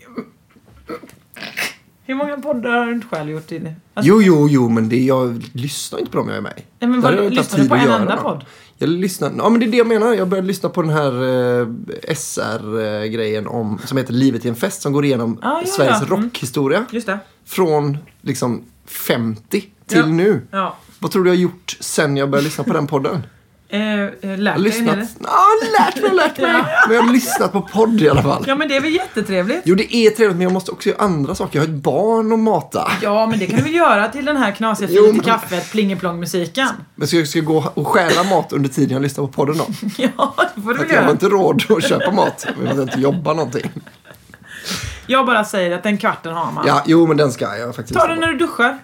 Hur många poddar har du inte själv gjort i det? Alltså, jo, jo, jo, men det, jag lyssnar inte på dem jag är med. Nej, men vad, lyssnar du på en enda podd? Jag lyssnar, ja men det är det jag menar. Jag började lyssna på den här eh, S R-grejen om, som heter Livet i en fest, som går igenom ah, ja, Sveriges ja. rockhistoria. Just det. Från liksom femtio till ja. nu. Ja. Vad tror du jag har gjort sen jag började lyssna på den podden? Eh, lärt lyssnat, dig Ja, lärt mig, lärt mig. Men jag har lyssnat på podd i alla fall. Ja, men det är väl jättetrevligt. Jo, det är trevligt, men jag måste också göra andra saker. Jag har ett barn att mata. Ja, men det kan du väl göra till den här knasiga Filet i kaffet, plingeplong-musiken. Men ska jag ska gå och stjäla mat under tiden jag lyssnar på podden då? Ja, det får du väl göra. Jag har inte råd att köpa mat. Jag vill inte jobba någonting. Jag bara säger att den kvarten har man. Ja, jo, men den ska jag faktiskt. Ta den när du duschar.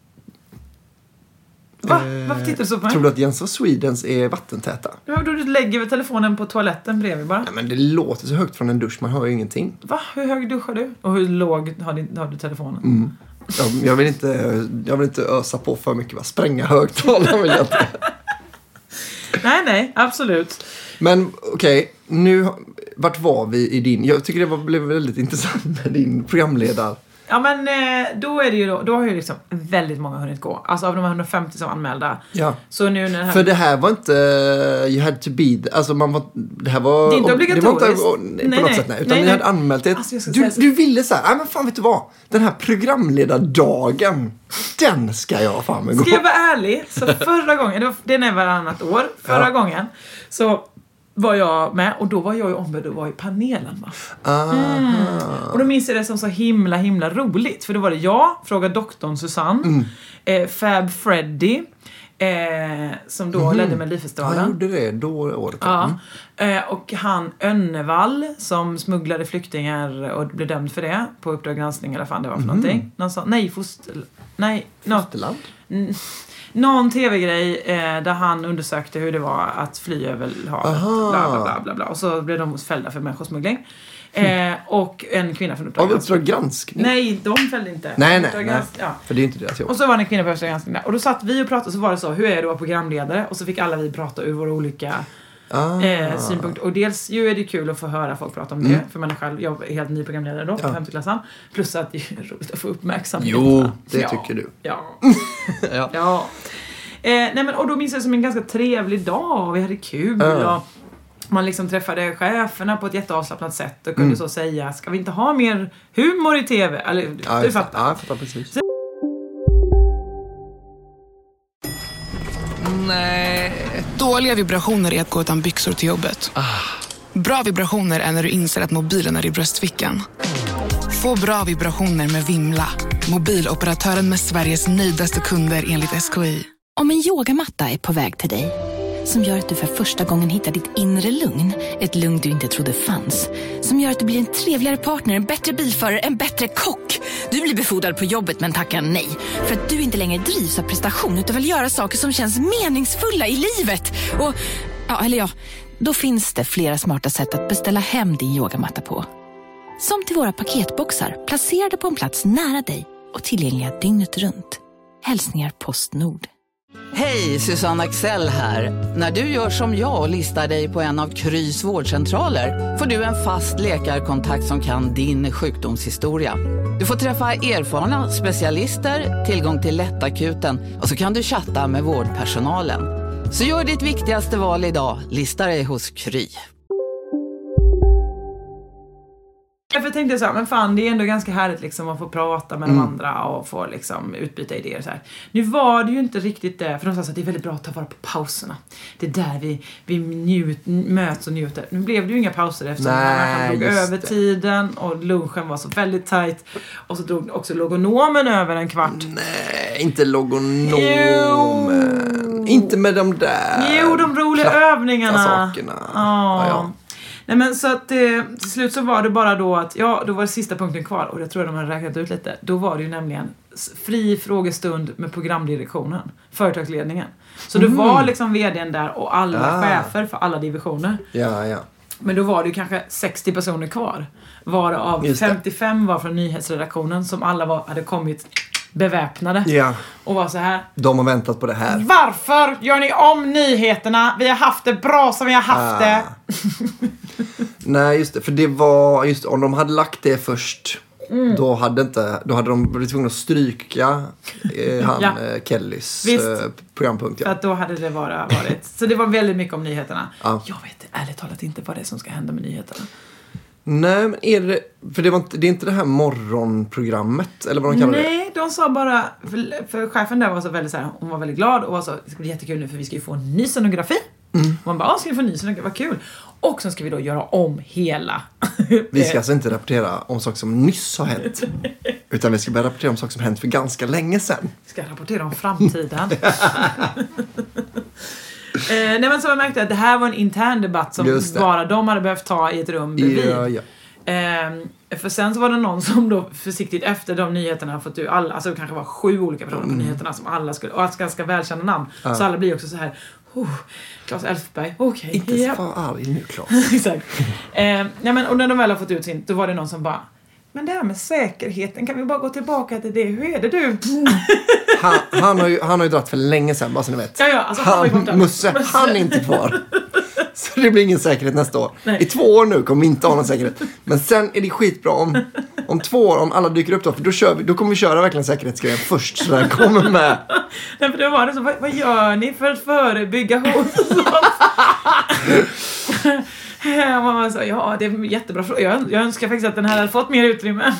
Va? Varför tittar du så på mig? Tror du att Jens och Swedens är vattentäta? Ja, du lägger väl telefonen på toaletten bredvid bara? Nej, men det låter så högt från en dusch, man hör ju ingenting. Va? Hur hög duschar du? Och hur låg har, din, har du telefonen? Mm. Jag, jag, vill inte, jag vill inte ösa på för mycket, va? Spränga högtalaren vill jag inte. Nej, nej, absolut. Men okej, okay, nu, vart var vi i din... Jag tycker det var, blev väldigt intressant med din programledare. Ja, men då är det ju då, då har ju liksom väldigt många hunnit gå. Alltså av de här hundrafemtio som anmälda. Ja. Så nu när det här... För det här var inte you had to be, alltså man var, det här var... Det är inte obligatoriskt. Det var inte på nej, något nej, sätt, nej. Utan nej, ni nej. hade anmält det. Alltså, du, du ville så här, nej men fan vet du vad? Den här programledardagen, den ska jag fan med gå. Ska jag vara ärlig? Så förra gången, det, var, det är varannat år, förra ja. gången, så... var jag med, och då var jag ju ombud och var i panelen va? Mm. Och då minns jag det som så himla himla roligt, för då var det jag, Fråga doktorn Susanne, mm. eh, Fab Freddy eh, som då mm. ledde Melodifestivalen. Han gjorde det då året. Ja. Mm. Eh, och han Önnevall som smugglade flyktingar och blev dömd för det på Uppdrag granskning eller fan det var för mm. någonting. Någon sa, nej, foster, nej, fosterland. Något, någon tv-grej eh, där han undersökte hur det var att fly över havet. Bla, bla, bla, bla, bla. Och så blev de fällda för människosmuggling. Eh, och en kvinna från Uppdrag granskning. Uppdrag granskning? Nej, de fällde inte. Nej, nej, nej. Ja. För det är inte deras jobb. Och så var det en kvinna på Uppdrag granskning där. Och då satt vi och pratade, så var det så, hur är det att vara programledare? Och så fick alla vi prata ur våra olika... Ah. Eh, synpunkt. Och dels ju är det kul att få höra folk prata om det mm. för man är själv, jag är helt ny programledare då på ja. femte klassen, plus att det är roligt att få uppmärksamhet. Jo, det ja. tycker du. Ja. ja. ja. Eh, nej men, och då minns jag som en ganska trevlig dag och vi hade kul uh. och man liksom träffade cheferna på ett jätteavslappnat sätt och kunde mm. så säga, ska vi inte ha mer humor i tv? Eller, ja, du fattar. Ja, jag fattar precis. Så... Nej. Dåliga vibrationer är att gå utan byxor till jobbet. Ah. Bra vibrationer är när du inser att mobilen är i bröstfickan. Få bra vibrationer med Vimla. Mobiloperatören med Sveriges nöjdaste kunder enligt S K I. Om en yogamatta är på väg till dig, som gör att du för första gången hittar ditt inre lugn, ett lugn du inte trodde fanns, som gör att du blir en trevligare partner, en bättre bilförare, en bättre kock. Du blir befordrad på jobbet men tackar nej, för att du inte längre drivs av prestation utan vill göra saker som känns meningsfulla i livet. Och, ja, eller ja, då finns det flera smarta sätt att beställa hem din yogamatta på. Som till våra paketboxar, placerade på en plats nära dig och tillgängliga dygnet runt. Hälsningar Postnord. Hej, Susanne Axel här. När du gör som jag och listar dig på en av Krys vårdcentraler får du en fast läkarkontakt som kan din sjukdomshistoria. Du får träffa erfarna specialister, tillgång till lättakuten och så kan du chatta med vårdpersonalen. Så gör ditt viktigaste val idag, lista dig hos Kry. För jag tänkte så här, men fan, det är ändå ganska härligt liksom att få prata med mm. de andra och få liksom utbyta idéer så här. Nu var det ju inte riktigt det, för de sa att det är väldigt bra att ta vara på pauserna. Det är där vi, vi njut, möts och njuter. Nu blev det ju inga pauser eftersom man drog över det. Tiden och lunchen var så väldigt tajt. Och så drog också logonomen över en kvart. Nej, inte logonomen. Inte med de där. Jo, de roliga övningarna. Sakerna. Ja, ja. Nej, men så att eh, till slut så var det bara då att, ja, då var det sista punkten kvar och jag tror att de hade räknat ut lite. Då var det ju nämligen fri frågestund med programdirektionen, företagsledningen. Så mm. det var liksom vdn där och alla ah. chefer för alla divisioner. Ja, ja. Men då var det ju kanske sextio personer kvar. Varav femtiofem var från nyhetsredaktionen som alla var, hade kommit beväpnade. Ja. Och var så här. De har väntat på det här. Varför gör ni om nyheterna? Vi har haft det bra som vi har haft ah. det. Nej, just det. För det var, just om de hade lagt det först, mm. då hade inte, då hade de blivit tvungna att stryka eh, han, ja. eh, Kellys eh, programpunkt. Ja. För att då hade det bara varit. Så det var väldigt mycket om nyheterna. Ja. Jag vet ärligt talat inte vad det är som ska hända med nyheterna. Nej, men är det, för det, var inte, det är inte det här morgonprogrammet, eller vad de kallar Nej, det? Nej, de sa bara, för, för chefen där var så väldigt så här, hon var väldigt glad och var så, det ska bli jättekul nu för vi ska ju få en ny scenografi. Mm. Och man bara, ska vi få en ny scenografi, vad kul. Och så ska vi då göra om hela. Vi ska alltså inte rapportera om saker som nyss har hänt. Utan vi ska börja rapportera om saker som hänt för ganska länge sedan. Vi ska rapportera om framtiden. Eh, nej, men så jag märkte att det här var en intern debatt som bara de hade behövt ta i ett rum bredvid. Ja, ja. Eh, för sen så var det någon som då försiktigt efter de nyheterna fått ut alla, alltså det kanske var sju olika personer på mm. nyheterna som alla skulle, och ganska välkända namn. Ja. Så alla blir också så här, oh, Claes Elfberg, okej. Okay, inte ja. så arg nu, Claes. Exakt. Eh, nej, men, och när de väl har fått ut sin, då var det någon som bara, men det här med säkerheten, kan vi bara gå tillbaka till det? Hur är det du? han, han, har ju, han har ju dratt för länge sedan, bara så ni vet. Ja, ja, alltså, han, han Musse, han är inte kvar. Så det blir ingen säkerhet nästa år. Nej. I två år nu kommer vi inte ha någon säkerhet. Men sen är det skitbra om, om två år, om alla dyker upp då. För då, kör vi, då kommer vi köra verkligen säkerhetsgrejen först. Så den kommer med. Nej, för det var det så, vad, vad gör ni för att förebygga hot? Man sa, ja, det är en jättebra fråga. Jag, jag önskar faktiskt att den här hade fått mer utrymme.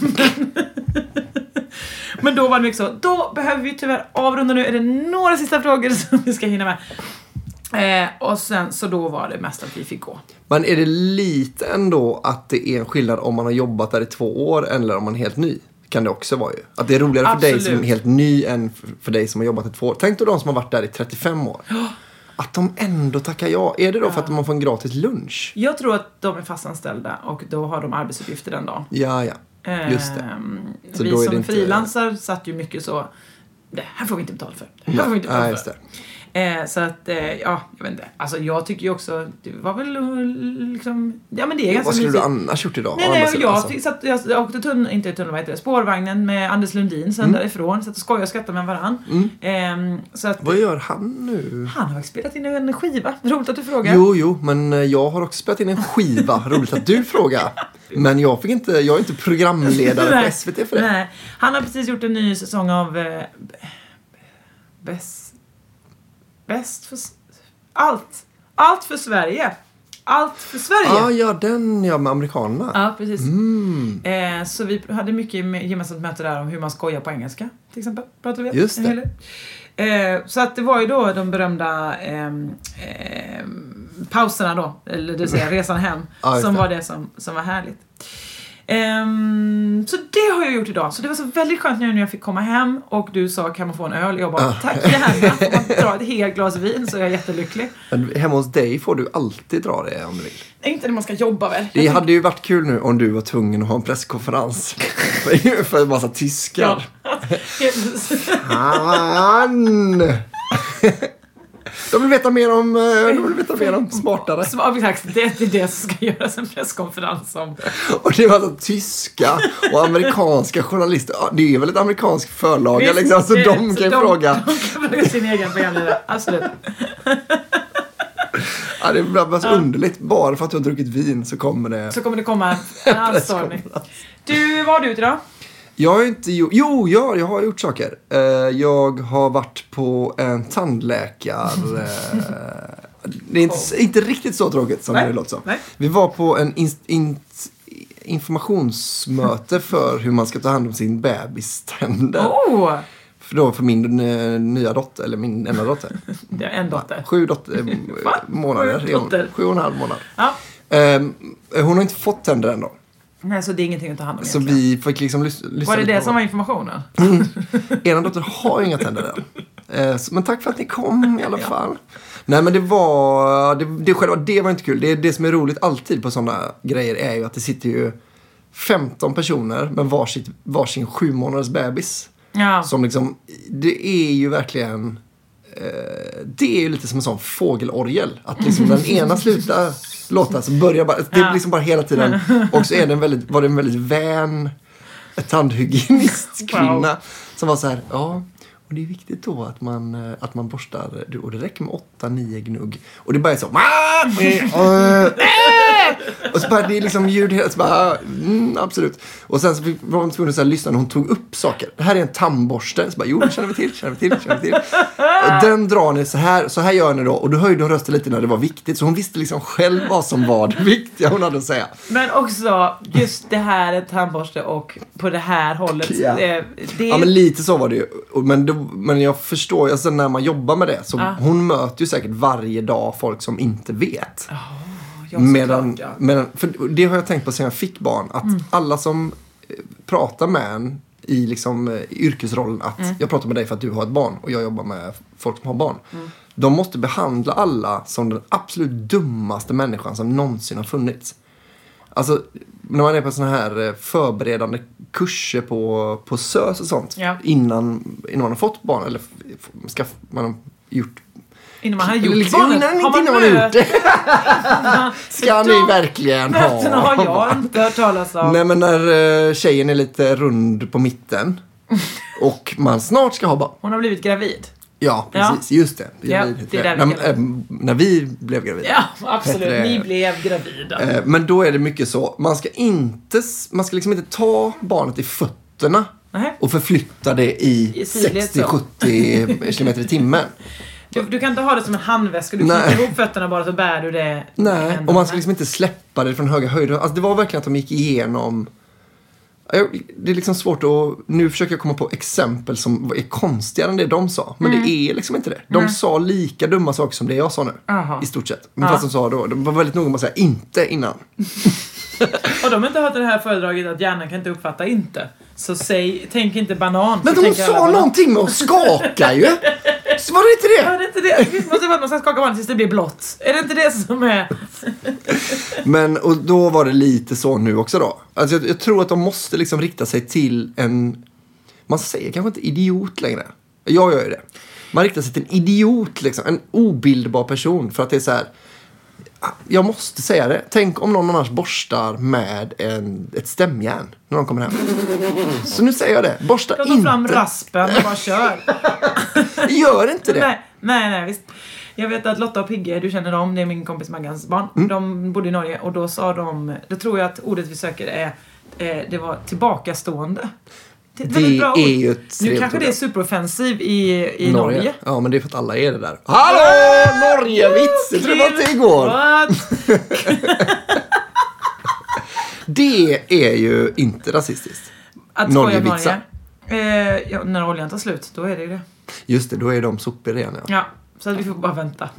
Men då var det mycket så, då behöver vi tyvärr avrunda nu. Är det några sista frågor som vi ska hinna med? Eh, och sen så då var det mest att vi fick gå. Men är det lite ändå att det är en skillnad om man har jobbat där i två år eller om man är helt ny? Kan det också vara ju. Att det är roligare Absolut. för dig som är helt ny än för dig som har jobbat i två år. Tänk då de som har varit där i trettiofem år. Att de ändå tackar ja. Är det då ja. för att de får en gratis lunch? Jag tror att de är fastanställda och då har de arbetsuppgifter den dagen. Ja, ja. Just det. Ehm, så vi som inte... frilansar satt ju mycket så, det här får vi inte betalt för. Det här får vi inte betalt ja, just det. för. Eh, så att, eh, ja, jag vet inte. Alltså jag tycker ju också, det var väl liksom, ja men det är ganska Vad skulle mysigt. du annars gjort idag? Nej, nej, jag, jag, alltså. satt, jag, jag åkte tunneln, inte tunneln, vad heter det, spårvagnen med Anders Lundin sen mm. därifrån. Satt och skojade och skrattade med varann. Mm. Eh, så att, vad gör han nu? Han har spelat in en skiva. Roligt att du frågar. Jo, jo, men jag har också spelat in en skiva. Roligt att du frågar. Men jag fick inte, jag är inte programledare på S V T för det. Nej, han har precis gjort en ny säsong av eh, Bäst Bäst för allt. Allt för Sverige. Allt för Sverige. Ah, ja, den ja, med amerikanerna. Ja, precis. Mm. Eh, så vi hade mycket gemensamt möte där om hur man skojar på engelska, till exempel. Pratade vi. Just det. Eh, så att det var ju då de berömda eh, eh, pauserna då, eller det vill säga resan hem, ah, som det. var det som, som var härligt. Um, så det har jag gjort idag. Så det var så väldigt skönt nu när jag fick komma hem och du sa, kan man få en öl? Jag bara, tack gärna. Får man dra ett helt glas vin så är jag jättelycklig. Men hemma hos dig får du alltid dra det om du vill. Inte när man ska jobba väl. Det hade ju varit kul nu om du var tvungen att ha en presskonferens för, för en massa tyskar. Han! De vill veta mer om, de vill veta mer om smartare. Ja, exakt. Det är det som ska göras en presskonferens om. Och det var så tyska och amerikanska journalister. Det är väl ett amerikanskt förlag liksom, så det, de så kan de, fråga. De kan fråga sin egen programledare, absolut. Ja, det är bara så underligt. Bara för att du har druckit vin så kommer det... Så kommer det komma en anstormning. Du, vad har du gjort idag? Jag har inte gjort... Jo, ja, jag har gjort saker. Uh, jag har varit på en tandläkare. Uh, det är inte, oh. inte riktigt så tråkigt som Nej. det låter som. Nej. Vi var på en... Inst, inst, informationsmöte för hur man ska ta hand om sin bebiständer. Oh! För då för min uh, nya dotter, eller min enda dotter. Det är en dotter. Sju dotter, månader. Sju dotter. Sju och en halv månad. Ja. Um, hon har inte fått tänder än då. Nej, så det är ingenting att ta hand om Så egentligen. vi fick liksom lys- lyssna. Var det det på som var informationen? Mm. Ena dotter har inga tänder än. Uh, men tack för att ni kom i alla fall. Nej, men det var... Det, det, själva, det var inte kul. Det, det som är roligt alltid på sådana grejer är ju att det sitter ju femton personer med varsitt, varsin sju månaders bebis. Ja. Som liksom... Det är ju verkligen... Eh, det är ju lite som en sån fågelorgel. Att liksom den ena slutar låta så börjar bara... Det är liksom bara hela tiden. Och så är det en väldigt, var det en väldigt vän tandhygienistkvinna wow. som var så här... Ja... Och det är viktigt då att man, att man borstar, och det räcker med åtta, nio gnugg. Och det bara är så... Och så bara, det är liksom ljud, så bara, mm, absolut. Och sen så var hon tvungen att lyssna när hon tog upp saker. Det här är en tandborste. Så bara, jo, känner vi till, känner vi till, känner vi till. Och den drar ni så här, så här gör ni då. Och då höjde hon rösten lite när det var viktigt. Så hon visste liksom själv vad som var det viktiga hon hade att säga. Men också, just det här är tandborste och på det här hållet. Ja, det, det... ja men lite så var det ju. Men, det, men jag förstår, alltså när man jobbar med det. Så ah. hon möter ju säkert varje dag folk som inte vet. Oh. Ja, medan, klart, ja. medan, för det har jag tänkt på sen jag fick barn. Att mm. alla som pratar med en i liksom, i yrkesrollen. Att mm. jag pratar med dig för att du har ett barn. Och jag jobbar med folk som har barn. Mm. De måste behandla alla som den absolut dummaste människan som någonsin har funnits. Alltså, när man är på såna här förberedande kurser på, på S Ö S och sånt. Ja. Innan, innan man har fått barn. Eller ska man har gjort... Innan man har gjort liksom, barnet. Innan, har man innan man har gjort det. Ska ni verkligen ha? Mötena har jag inte hört talas om. Nej, men när uh, tjejen är lite rund på mitten. Och man snart ska ha barn. Hon har blivit gravid. Ja, precis. Ja. Just det. Ja, det är där vi när, äh, när vi blev gravida. Ja, absolut. Det, ni blev gravida. Äh, men då är det mycket så. Man ska inte, man ska liksom inte ta barnet i fötterna. Nej. Och förflytta det i, I sextio till sjuttio kilometer i timmen. Du, du kan inte ha det som en handväska. Du kan inte ihop fötterna bara så bär du det. Nej, och man ska liksom inte släppa det från höga höjder. Alltså det var verkligen att de gick igenom... Det är liksom svårt att... Nu försöker jag komma på exempel som är konstigare än det de sa. Men mm. det är liksom inte det. De mm. sa lika dumma saker som det jag sa nu. Aha. I stort sett. Men ja. Fast de sa då... De var väldigt noga med att säga inte innan. Och de har inte hört det här föredraget att hjärnan kan inte uppfatta inte. Så säg, tänk inte banan. Men de sa någonting med att skaka ju. Så var det inte det? Var det inte det? Visst måste man ska skaka banan tills det blir blått. Är det inte det som är... Men och då var det lite så nu också då. Alltså jag, jag tror att de måste liksom rikta sig till en... Man säger kanske inte idiot längre. Jag gör ju det. Man riktar sig till en idiot liksom. En obildbar person. För att det är så här... Jag måste säga det. Tänk om någon annars borstar med en, ett stämjärn när de kommer hem. Så nu säger jag det. Borsta inte. Ta fram raspen och bara kör. Gör inte det. Nej, nej, nej, visst. Jag vet att Lotta och Pigge, du känner dem, det är min kompis Maggans barn. Mm. De bodde i Norge och då sa de, då tror jag att ordet vi söker är, det var tillbakastående. Det, det bra är ju ett nu kanske det är superoffensiv i, i Norge. Norge. Ja, men det är för att alla är det där. Hallå, Norge-vits! Jag tror det var det igår. Det är ju inte rasistiskt. Att Norge-vitsar. Eh, ja, när oljan tar slut, då är det ju det. Just det, då är de sopor igen. Ja. Ja. Så att vi får bara vänta.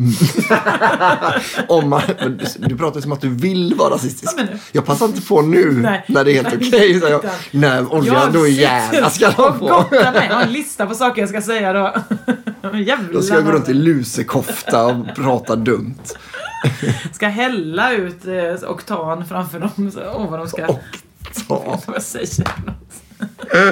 Om man, du pratar som att du vill vara rasistisk. Ja, jag passar inte på nu nej, när det är helt okej. Okay, jag, nej, oljan, då är gärna ska de på. Jag har en lista på saker jag ska säga då. Jävlar. Då ska jag gå runt i lusekofta och prata dumt. Ska hälla ut eh, oktan framför dem. Så, åh, vad de ska... Oktan? Vad säger något?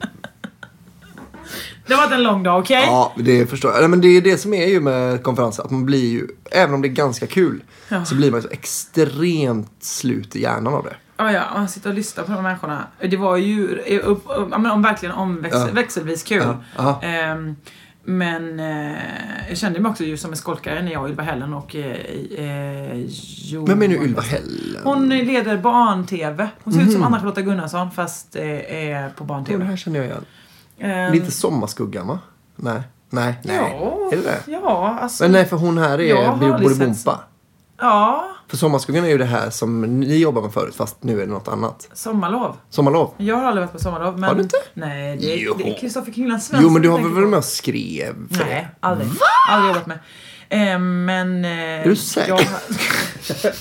Det var en lång dag, okej? Okay? Ja, det förstår jag. Men det är det som är ju med konferenser. Att man blir ju, även om det är ganska kul, ja. Så blir man ju så extremt slut i hjärnan av det. Ja, ja. Man sitter och lyssnar på de människorna. Det var ju upp, upp, upp, om verkligen omväxel, ja. växelvis kul. Ja. Um, men uh, jag kände mig också ju som en skolkare när jag och Ylva Hällen och uh, uh, jo, vem är nu Ylva Hällen? Hon leder barn-tv. Hon ser mm. ut som Anna-Charlotta Gunnarsson fast uh, är på barn-tv. Det här känner jag igen. Um, det är inte Sommarskuggan, va? Nej, nej, nej. Ja, är det det? Ja, alltså... Men nej, för hon här är Bolibompa. Ja. För Sommarskogen är ju det här som ni jobbar med förut, fast nu är det något annat. Sommarlov. Sommarlov? Jag har aldrig varit på sommarlov. Men... Har du inte? Nej, det, jo. det är Kristoffer Kringland Svensson. Jo, men du har väl med och skrev för Nej, aldrig. Va? Aldrig jobbat med. Eh, men... Eh, är du säker? Jag har...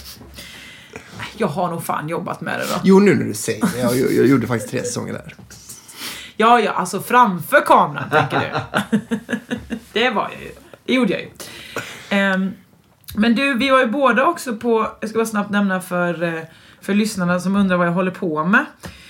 jag har nog fan jobbat med det då. Jo, nu när du säger det. Jag, jag, jag gjorde faktiskt tre säsonger där. Ja, ja, alltså framför kameran, tänker du. Det var jag ju. Det gjorde jag ju. Um, men du, vi var ju båda också på, jag ska bara snabbt nämna för, för lyssnarna som undrar vad jag håller på med.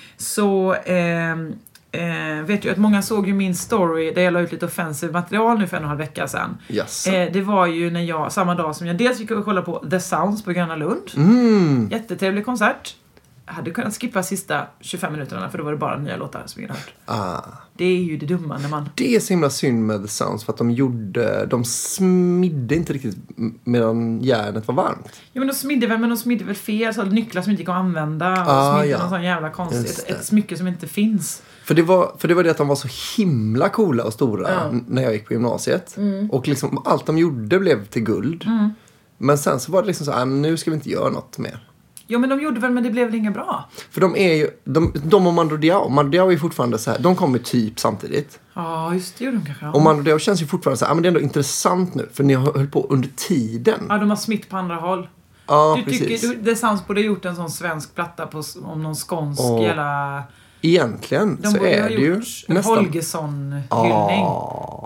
Så um, uh, vet ju att många såg ju min story där jag la ut lite offensiv material nu för en och en halv vecka sedan. Yes. Uh, det var ju när jag, samma dag som jag dels fick kolla på The Sounds på Gröna Lund. Mm. Jättetrevlig konsert. Jag hade kunnat skippa sista tjugofem minuterna för då var det bara nya låtar som jag hade hört. Ah. Det är ju det dumma när man... Det är så himla synd med The Sounds för att de gjorde... De smidde inte riktigt medan järnet var varmt. Ja, men de smidde väl, men de smidde väl fel. Så nycklar som inte gick att använda. Och ah, smidde ja. någon sån jävla konstigt. Ett, ett smycke som inte finns. För det, var, för det var det att de var så himla coola och stora ja. när jag gick på gymnasiet. Mm. Och liksom allt de gjorde blev till guld. Mm. Men sen så var det liksom så här, nu ska vi inte göra något mer. Ja, men de gjorde väl, men det blev väl inget bra. För de är ju, de, de och Mando Diao, Mando Diao är ju fortfarande så här, de kommer typ samtidigt. Ja, just det gjorde de kanske. Och Mando Diao känns ju fortfarande så här, men det är ändå intressant nu, för ni har hållit på under tiden. Ja, de har smitt på andra håll. Ja, du precis. tycker, du, The Sounds borde ha gjort en sån svensk platta på, om någon skånsk och jävla... Egentligen de så är det ju en nästan... Holgersson-hyllning. Ja.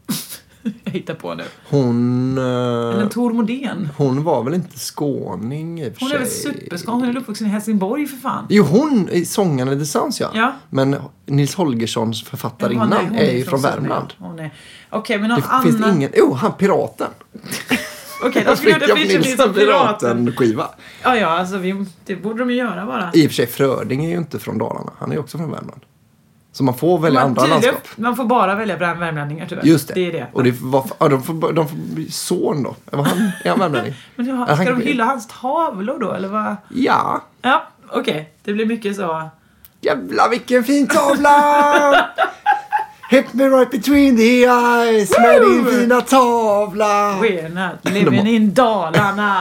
Jag hittar på nu. Hon... Eller en Tor Modén. Hon var väl inte skåning i och för Hon är väl superskåning. Hon är uppvuxen i Helsingborg för fan. Jo, hon är sångaren i The Sounds, ja. ja. Men Nils Holgerssons författarinnan ja, är, är ju från, från Värmland. Okej, okay, men någon det annan... finns det ingen... Jo, oh, han piraten. Okej, okay, då skulle jag fick jag Nils piraten skiva. Ja, ja, alltså vi, det borde de ju göra bara. I och för sig, Fröding är ju inte från Dalarna. Han är ju också från Värmland. Så man får välja man, andra landskap. Man får bara välja värmlänningar tyvärr. Just det. Det är det. Och det var, ja, de får, de får bli son då. Var han, är han värmlänning? Men ska han de hylla hans tavlor då, eller vad? Ja. Ja, okej. Okay. Det blir mycket så. Jävlar vilken fin tavla! Hit me right between the eyes Woo! Med din fina tavla. We're not living in Dalarna.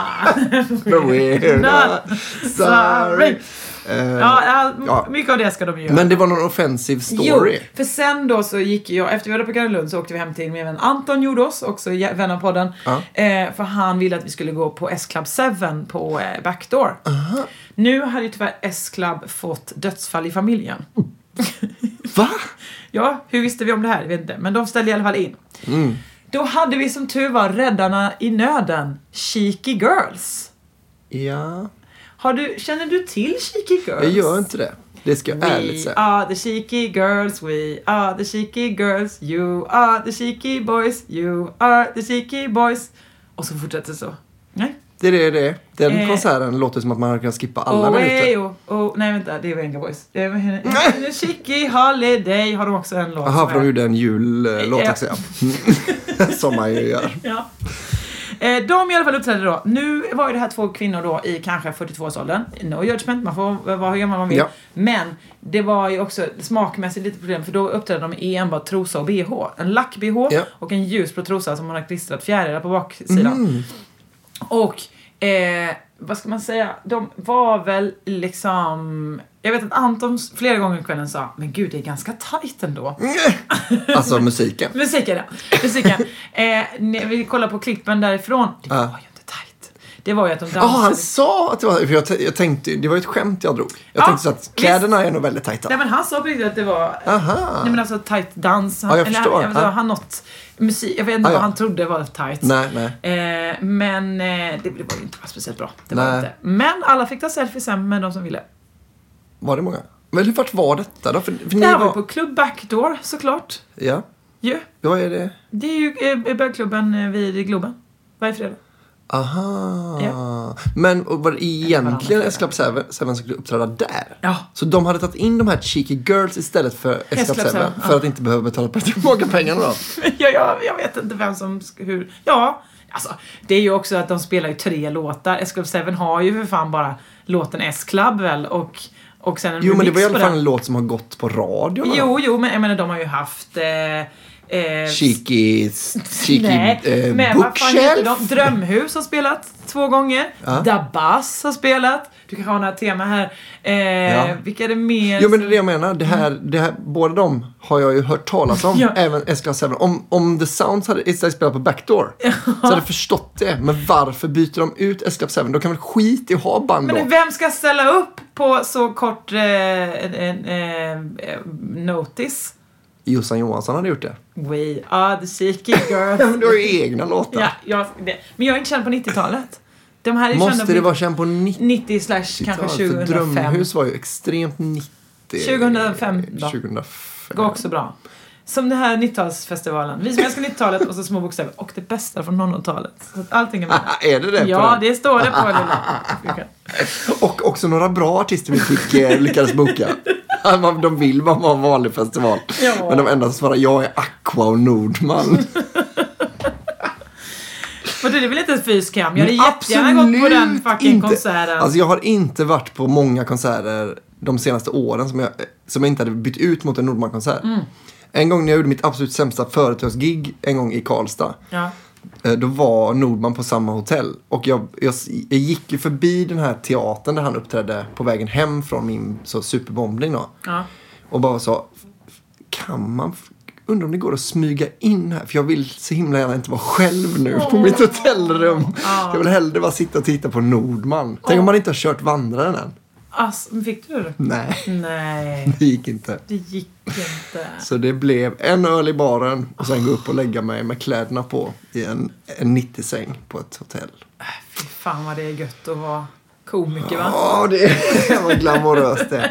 We're not sorry. Uh, ja, ja, mycket av det ska de göra. Men det var någon offensiv story. Jo, för sen då så gick jag, efter vi var på Gröna Lund så åkte vi hem till min vän Anton gjorde oss, också vän av podden. Uh. Eh, för han ville att vi skulle gå på S-Club sju på eh, Backdoor. Uh-huh. Nu hade ju tyvärr S-Club fått dödsfall i familjen. Va? Ja, hur visste vi om det här? Jag vet inte. Men de ställde i alla fall in. Mm. Då hade vi som tur var räddarna i nöden. Cheeky Girls. Ja. Har du, känner du till Cheeky Girls? Jag gör inte det. Det ska jag we ärligt säga. We are the cheeky girls. We are the cheeky girls. You are the cheeky boys. You are the cheeky boys. Och så fortsätter det så. Nej. Det är det, det. Den eh, konserten låter som att man kan skippa alla oh, minuter. Oh, oh, nej, vänta. Det är Venga Boys. Det är henne. En cheeky holiday har de också en låt. Jaha, för de gjorde en jullåt eh, också, ja. Som man ju gör. Ja. Eh, de i alla fall uppträdde då. Nu var ju det här två kvinnor då i kanske fyrtiotvå-årsåldern. No judgment, man får vara hur gammal man vill. Ja. Men det var ju också smakmässigt lite problem. För då uppträdde de i enbart trosa och B H. En lack-B H ja. Och en ljusblå trosa som man har klistrat fjärilar på baksidan. Mm. Och eh, vad ska man säga? De var väl liksom... Jag vet att Anton flera gånger i kvällen sa, men gud, det är ganska tajt ändå. Alltså musiken. musiken, ja. Musiken. Eh, när vi kollar på klippen därifrån, det var uh. ju inte tajt. Det var ju att de dansade. Ja, oh, han sa att det var... För jag, jag tänkte, det var ju ett skämt jag drog. Jag ja, tänkte så att kläderna visst. Är nog väldigt tajta. Nej, men han sa på att det var... Aha. Nej, men alltså tajt dans. Han, ja, jag förstår. Eller, jag, jag, han något... Musik, jag vet inte ah, vad ja. han trodde var tajt. Nej, nej. Eh, men eh, det, det var ju inte speciellt bra. Det var inte. Men alla fick ta selfies sen med de som ville. Var det många? Men vart var detta då? För, för det ni här var var på Club Backdoor, såklart. Ja. Ja. Vad är det? Det är ju eh, bögklubben vid Globen. Varje fredag. Aha. Ja. Men var det egentligen S-Club sju som skulle uppträda där? Ja. Så de hade tagit in de här cheeky girls istället för S-Club sju för ja. Att inte behöva betala tillbaka pengarna då? ja, ja, jag vet inte vem som... Hur. Ja, alltså det är ju också att de spelar ju tre låtar. S-Club sju har ju för fan bara låten S-Club väl och... Och sen en jo, men det var i alla fall en låt som har gått på radio. Jo, jo, men jag menar, de har ju haft... Eh, Eh, Cheeky, cheeky nej, eh, men vad fan heter bookshelf. de? Drömhus har spelat två gånger. Ja. Dabas har spelat. Du kanske har några tema här. Eh, Ja. Vilka är det mer? Jo, men det är det jag menar. Det här, det här, båda de har jag ju hört talas om. Ja. Även S K sju. Om, om The Sounds hade istället spelat på Backdoor så hade jag förstått det. Men varför byter de ut S K sju? Då kan väl skit i att ha band då. Men vem ska ställa upp på så kort eh, eh, eh, notice? Jossan Johansson hade gjort det. We are the cheeky girls. Men du har ju egna låtar. Ja, jag, det. Men jag är inte känd på nittiotalet. De här är Måste kända det på vara känd på nittio nittio slash kanske tjugohundrafem. För Drömhus var ju extremt nittio. tjugohundrafem då. tjugohundrafem. Går också bra. Som det här nittiotalsfestivalen. Vi som älskar nittiotalet och så små bokstäver. Och det bästa från nolltalet. Så att allting är med. Är det det? Ja, på det står det på lilla. Och också några bra artister vi fick eh, lyckades boka. De vill bara vara en vanlig festival. Ja. Men de enda som svarar jag är Aqua och Nordman. Men det är väl inte ett fyskam? Jag hade jättegärna gått på den fucking inte. konserten. Alltså jag har inte varit på många konserter de senaste åren som jag, som jag inte hade bytt ut mot en Nordman-konsert. Mm. En gång när jag gjorde mitt absolut sämsta företagsgig, en gång i Karlstad. Ja. Då var Nordman på samma hotell. Och jag, jag, jag gick ju förbi den här teatern där han uppträdde på vägen hem från min så superbombning då. Ja. Och bara sa, kan man, undrar om det går att smyga in här. För jag vill så himla gärna inte vara själv nu oh. på mitt hotellrum. Oh. Jag vill hellre bara sitta och titta på Nordman. Tänk oh. om man inte har kört vandraren än. Alltså, fick du det? Nej. Nej. Det gick inte. Det gick inte. Så det blev en öl i baren och sen gå upp och lägga mig med kläderna på i en, en nittio-säng på ett hotell. Äh, fy fan vad det är gött att vara komiker, va? Ja, det var glamoröst det.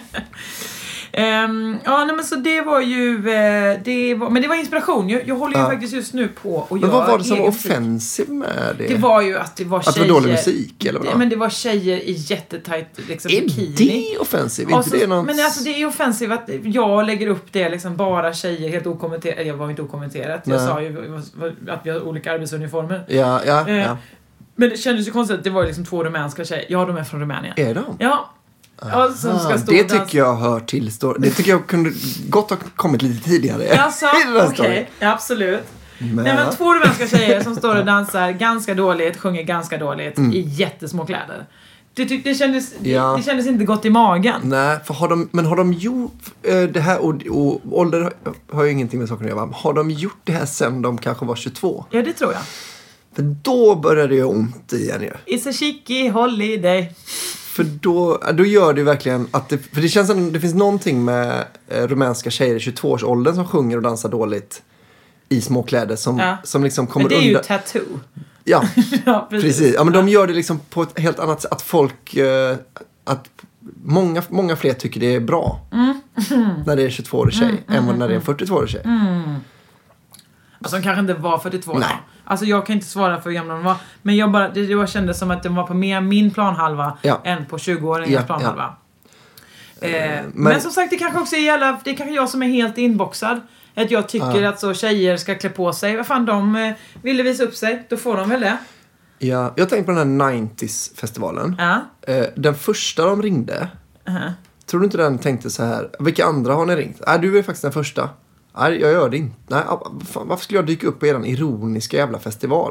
Um, ja, nej, men så det var ju uh, det var, men det var inspiration. Jag, jag håller ju ja. faktiskt just nu på och men vad var det som var offensivt med det? Det var ju att det var tjejer. Att det var dålig musik eller vad? Det, men det var tjejer i jättetajt liksom är bikini. Det offensivt? Inte det något... Men alltså det är offensivt att jag lägger upp det liksom bara tjejer helt okommenterat. Jag var inte okommenterat. Jag nej. sa ju att vi har olika arbetsuniformer. Ja, ja, uh, ja. Men det kändes ju konstigt att det var liksom två rumänska tjejer. Ja, de är från Rumänien. Är de? Ja. Ja, som ska stå det tycker jag hör till stor- det tycker jag kunde gott ha kommit lite tidigare. Alltså, okej, okay. Ja, absolut. Men. Nej, men två rumänska tjejer som står och dansar ganska dåligt, sjunger ganska dåligt mm. i jättesmå kläder. Det, tyck, det, kändes, ja. det, det kändes inte gott i magen. Nej, för har de, men har de gjort äh, det här, och, och ålder har, har ju ingenting med saker att göra. Har de gjort det här sen de kanske var tjugotvå? Ja, det tror jag. För då började det ju ont igen ju. It's a cheeky holiday. För då, då gör det verkligen att det, för det känns som det finns någonting med eh, rumänska tjejer i tjugotvåårsåldern som sjunger och dansar dåligt i små kläder som, ja. som liksom kommer undan. Men det är undan. ju tattoo. Ja, ja precis. precis. Ja, men de gör det liksom på ett helt annat sätt. Att folk, eh, att många, många fler tycker det är bra mm. Mm. när det är tjugotvåårig tjej mm. än Mm. när det är en fyrtiotvåårig tjej. Mm. Alltså de kanske inte var fyrtiotvå. Nej. Då. Alltså jag kan inte svara för hur gamla de var. Men jag bara, det, det kändes som att de var på mer min planhalva ja. än på tjugoåringens ja, planhalva. Ja. Eh, men, men som sagt, det kanske också är jävla, det är kanske jag som är helt inboxad. Att jag tycker ja. att så tjejer ska klä på sig. Vad fan, de eh, ville visa upp sig. Då får de väl det. Ja, jag tänkte på den här nittio-festivalen. Ja. Eh, den första de ringde. Uh-huh. Tror du inte den tänkte så här? Vilka andra har ni ringt? Nej, du är faktiskt den första. Nej, jag gör det inte. Nej, fan, varför skulle jag dyka upp på eran ironiska jävla festival?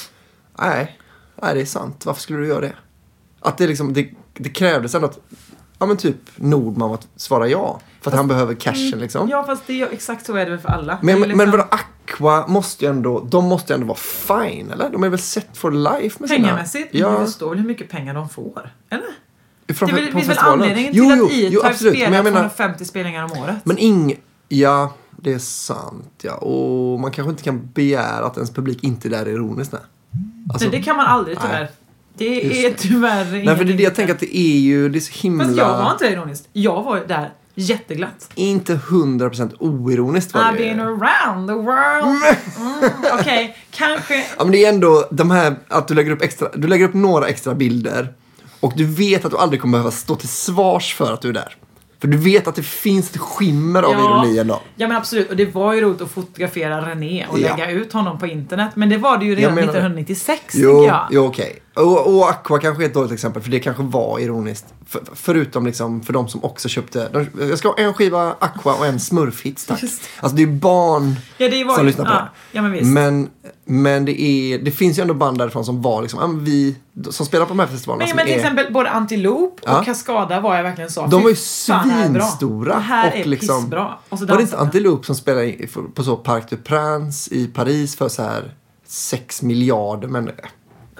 Nej, nej, det är sant. Varför skulle du göra det? Att det liksom, det, det krävdes ändå att, ja men typ Nordman att svara ja. För att fast, han behöver cashen liksom. Ja, fast det är exakt så är det väl för alla. Men, liksom... men vadå, Aqua måste ju ändå, de måste ju ändå vara fine, eller? De är väl set for life med sina... Pengamässigt? Ja. Men det står väl hur mycket pengar de får, eller? Från, det är väl, finns väl anledningen till jo, att E-Type spelar tvåhundrafemtio spelningar om året? Men ing... Ja... Det är sant, ja. Och man kanske inte kan begära att ens publik inte är där ironiskt. Nej. Alltså, nej, det kan man aldrig tyvärr. Nej. Det är tyvärr ingenting. Nej, för det är det jag tänker att det är ju, det är så himla... Fast jag var inte ironiskt. Jag var där jätteglatt. Inte hundra procent oironiskt var det. I've been around the world. Mm, Okej, okay. Kanske... Ja, men det är ändå de här, att du lägger upp extra, du lägger upp några extra bilder och du vet att du aldrig kommer behöva stå till svars för att du är där. För du vet att det finns ett skimmer av ja. ironi ändå. Ja, men absolut. Och det var ju roligt att fotografera René och ja. lägga ut honom på internet. Men det var det ju redan menar, nittonhundranittiosex, jo, tycker jag. Jo, okej. Okay. Och, och Aqua kanske är ett dåligt exempel, för det kanske var ironiskt. För, förutom liksom för de som också köpte... De, jag ska ha en skiva Aqua och en Smurfhits, tack. Alltså det är barn ja, det var som ju, lyssnar på ja, det. Ja, men visst. Men, men det, är, det finns ju ändå band därifrån som var liksom... Vi, som spelar på de här festivalerna. Men, men till är, exempel både Antilope och ja. Cascada var jag verkligen så. De var ju svinstora. Det här och är liksom, pissbra. Och så var det inte Antilope som spelade på så Parc du Prince i Paris för så här sex miljarder människor?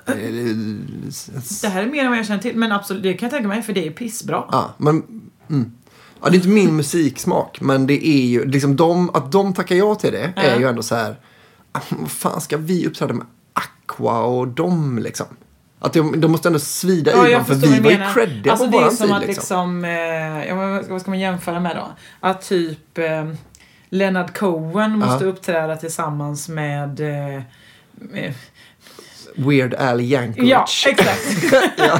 Det här är mer än vad jag känner till. Men absolut, det kan jag tänka mig, för det är pissbra. Ja, men... Mm. Ja, det är inte min musiksmak, men det är ju... Liksom de, att de tackar ja till det är mm. ju ändå så här... Vad fan ska vi uppträda med Aqua och dem, liksom? Att de, de måste ändå svida ja, i dem, för vi var ju creddiga alltså, på våran tid. Det är som att liksom, liksom eh, ja, vad ska man jämföra med då? Att typ eh, Leonard Cohen måste ja. uppträda tillsammans med... Eh, med Weird Al Yankovic. Ja, exakt.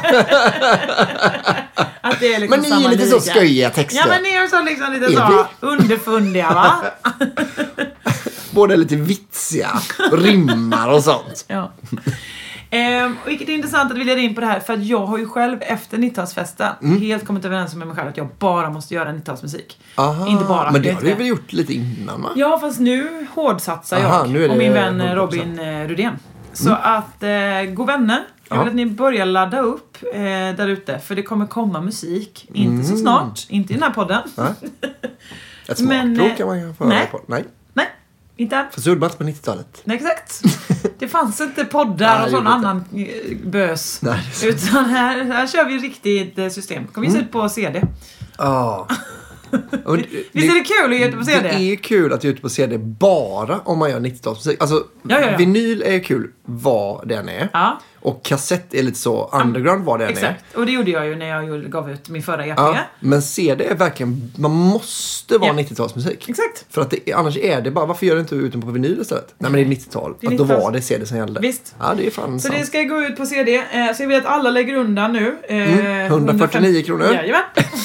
Att det är liksom men ni är lite lika. Så sköjiga texter. Ja, men ni är så liksom lite så underfundiga, va? Både lite vitsiga, rimmar och sånt. Ja. Ehm, och vilket är intressant att vi leder in på det här, för att jag har ju själv efter nittiotalsfesten mm. helt kommit överens med mig själv att jag bara måste göra nittiotalsmusik. Aha, inte bara. Men det har du väl gjort lite innan, va? Ja, fast nu hårdsatsar Aha, jag nu är det och min vän hundra procent. Robin eh, Rudén. Så mm. att, eh, god vänner, jag vill ja. att ni börjar ladda upp eh, där ute. För det kommer komma musik. Inte mm. så snart. Inte i den här podden. Nej. Ett smakprov kan man ju få höra på. Nej. Nej, inte än. För så gjorde man inte på nittiotalet. Nej, exakt. Det fanns inte poddar och sån annan bös. Nej. Utan här, här kör vi riktigt system. Kommer vi se ut på C D. Ja. Och det, visst är det kul att ge ut på C D? Det är kul att ge ut på C D bara om man gör nittiotalsmusik. Alltså, ja, ja, ja. Vinyl är kul vad den är. Ja. Och kassett är lite så underground vad den Exakt. är. Exakt, och det gjorde jag ju när jag gav ut min förra E P. Ja, men C D är verkligen, man måste vara ja. nittiotalsmusik. Exakt. För att det, annars är det bara, varför gör du inte ut den på vinyl istället? Nej, men det är nittiotal. Det är att då var det C D som gällde. Visst. Ja, det är fan så sant. det ska gå ut på C D. Så jag vill att alla lägger undan nu. Mm, hundrafyrtionio kronor. Jajamän.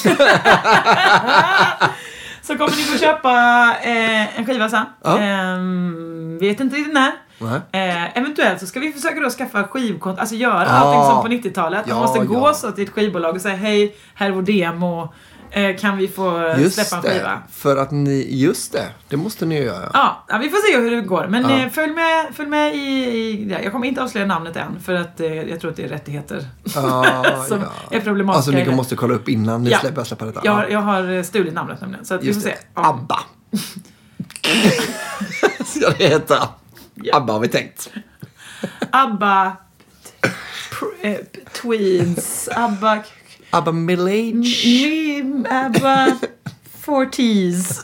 Så kommer ni få köpa eh, en skiva sen. Ja. Eh, vet inte riktigt när. Eh, eventuellt så ska vi försöka då skaffa skivkonto, alltså göra ah. allting som på nittiotalet. Man ja, måste gå ja. så till ett skivbolag och säga hej, här är vår demo. Eh, kan vi få just släppa en skiva? Det, för att ni, just det, det måste ni göra. Ja, ja vi får se hur det går. Men ja. eh, följ med, följ med i, i ja, jag kommer inte avslöja namnet än, för att eh, jag tror att det är rättigheter ah, som ja. är problematiska. Alltså ni måste kolla upp innan ni ja. släpper, släpper detta. Jag, jag har stulit namnet nämligen, så att vi får se. Ja. Abba. Ska det heta? Ja. Abba har vi tänkt. Abba pr- äh, Tweeds Abba Abba middle age m- Abba forties.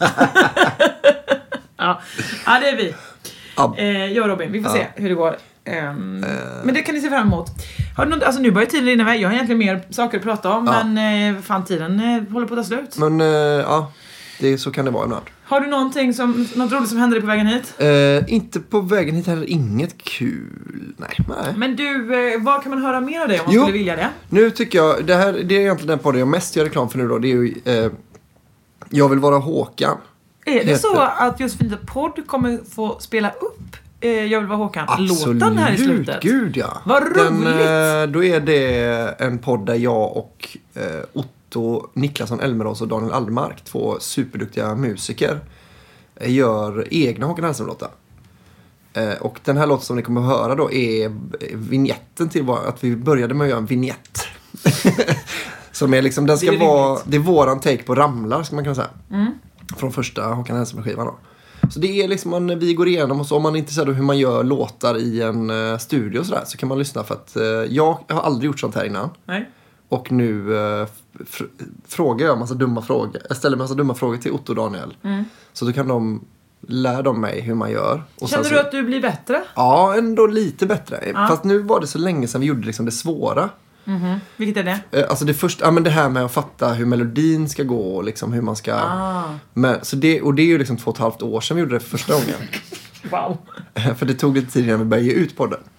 ja. ja, det är vi. Ab- eh, jag och Robin, vi får ja. se hur det går. Um, uh. Men det kan ni se fram emot. Har du något, alltså nu börjar tiden rinna iväg. Jag har egentligen mer saker att prata om, ja. men eh, fan tiden eh, håller på att ta slut. Men eh, ja, det, så kan det vara ibland. Har du någonting som, något roligt som händer dig på vägen hit? Uh, inte på vägen hit heller, inget kul. Nej, nej. Men du, uh, vad kan man höra mer av dig om man jo, skulle vilja det? Nu tycker jag, det här det är egentligen den podden jag mest gör reklam för nu då. Det är ju, uh, Jag vill vara Håkan. Är det heter. Så att Josefins podd kommer få spela upp uh, Jag vill vara Håkan låten här i slutet? Gud ja. Vad roligt! Den, uh, då är det en podd där jag och uh, Otto Niklasson Elmerås och Daniel Aldermark, två superduktiga musiker, gör egna Håkan Hellström-låtar. Eh, och den här låten som ni kommer att höra då är vignetten till var, att vi började med att göra en vignett. Som är liksom, den ska det är vara, det är våran take på Ramlar, ska man kunna säga. Mm. Från första Håkan Hellström-skivan då. Så det är liksom, man, vi går igenom, och så om man är intresserad av hur man gör låtar i en uh, studio och sådär, så kan man lyssna, för att uh, jag har aldrig gjort sånt här innan. Nej. Och nu uh, fr- frågar jag en massa dumma frågor. Jag ställer en massa dumma frågor till Otto och Daniel. Mm. Så då kan de lära dem mig hur man gör. Och känner sen du så, att du blir bättre? Ja, ändå lite bättre. Ja. Fast nu var det så länge sedan vi gjorde liksom det svåra. Mm-hmm. Vilket är det? Alltså det första, ja men det här med att fatta hur melodin ska gå och liksom hur man ska. Ah. Men, så det, och det är ju liksom två och ett halvt år sedan vi gjorde det för första gången. Wow. För det tog lite tid innan vi började ge ut podden.